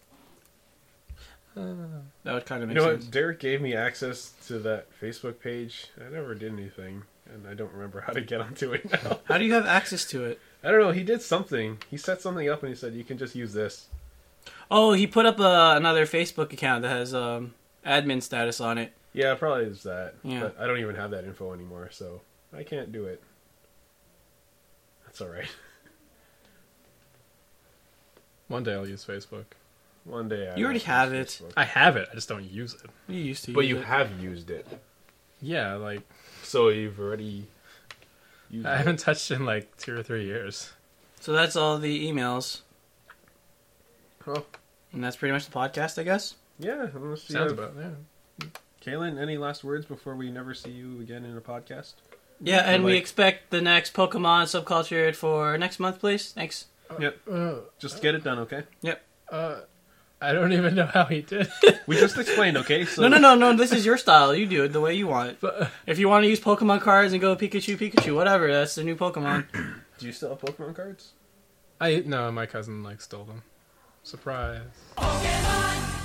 That would kind of You make know sense. what? Derek gave me access to that Facebook page. I never did anything, and I don't remember how to get onto it now. How do you have access to it? I don't know. He did something. He set something up, and he said you can just use this. Oh, he put up another Facebook account that has admin status on it. Yeah, probably is that. Yeah. But I don't even have that info anymore, so I can't do it. That's all right. One day I'll use Facebook. One day. You already have it. Facebook. I have it. I just don't use it. You used to But use you it. have used it, Yeah, like so you've already used I it. haven't touched it in like 2 or 3 years. So that's all the emails. Oh, And that's pretty much the podcast, I guess. yeah. Unless you Sounds have... about yeah. Kaylin, any last words before we never see you again in a podcast? Yeah, and we Like- expect the next Pokemon Subcultured for next month, please. Thanks. Just get it done, okay? I don't even know how he did. We just explained, okay? So No. This is your style. You do it the way you want. But, If you want to use Pokemon cards and go Pikachu, whatever. That's the new Pokemon. do you still have Pokemon cards? no, my cousin like stole them. Surprise. Pokemon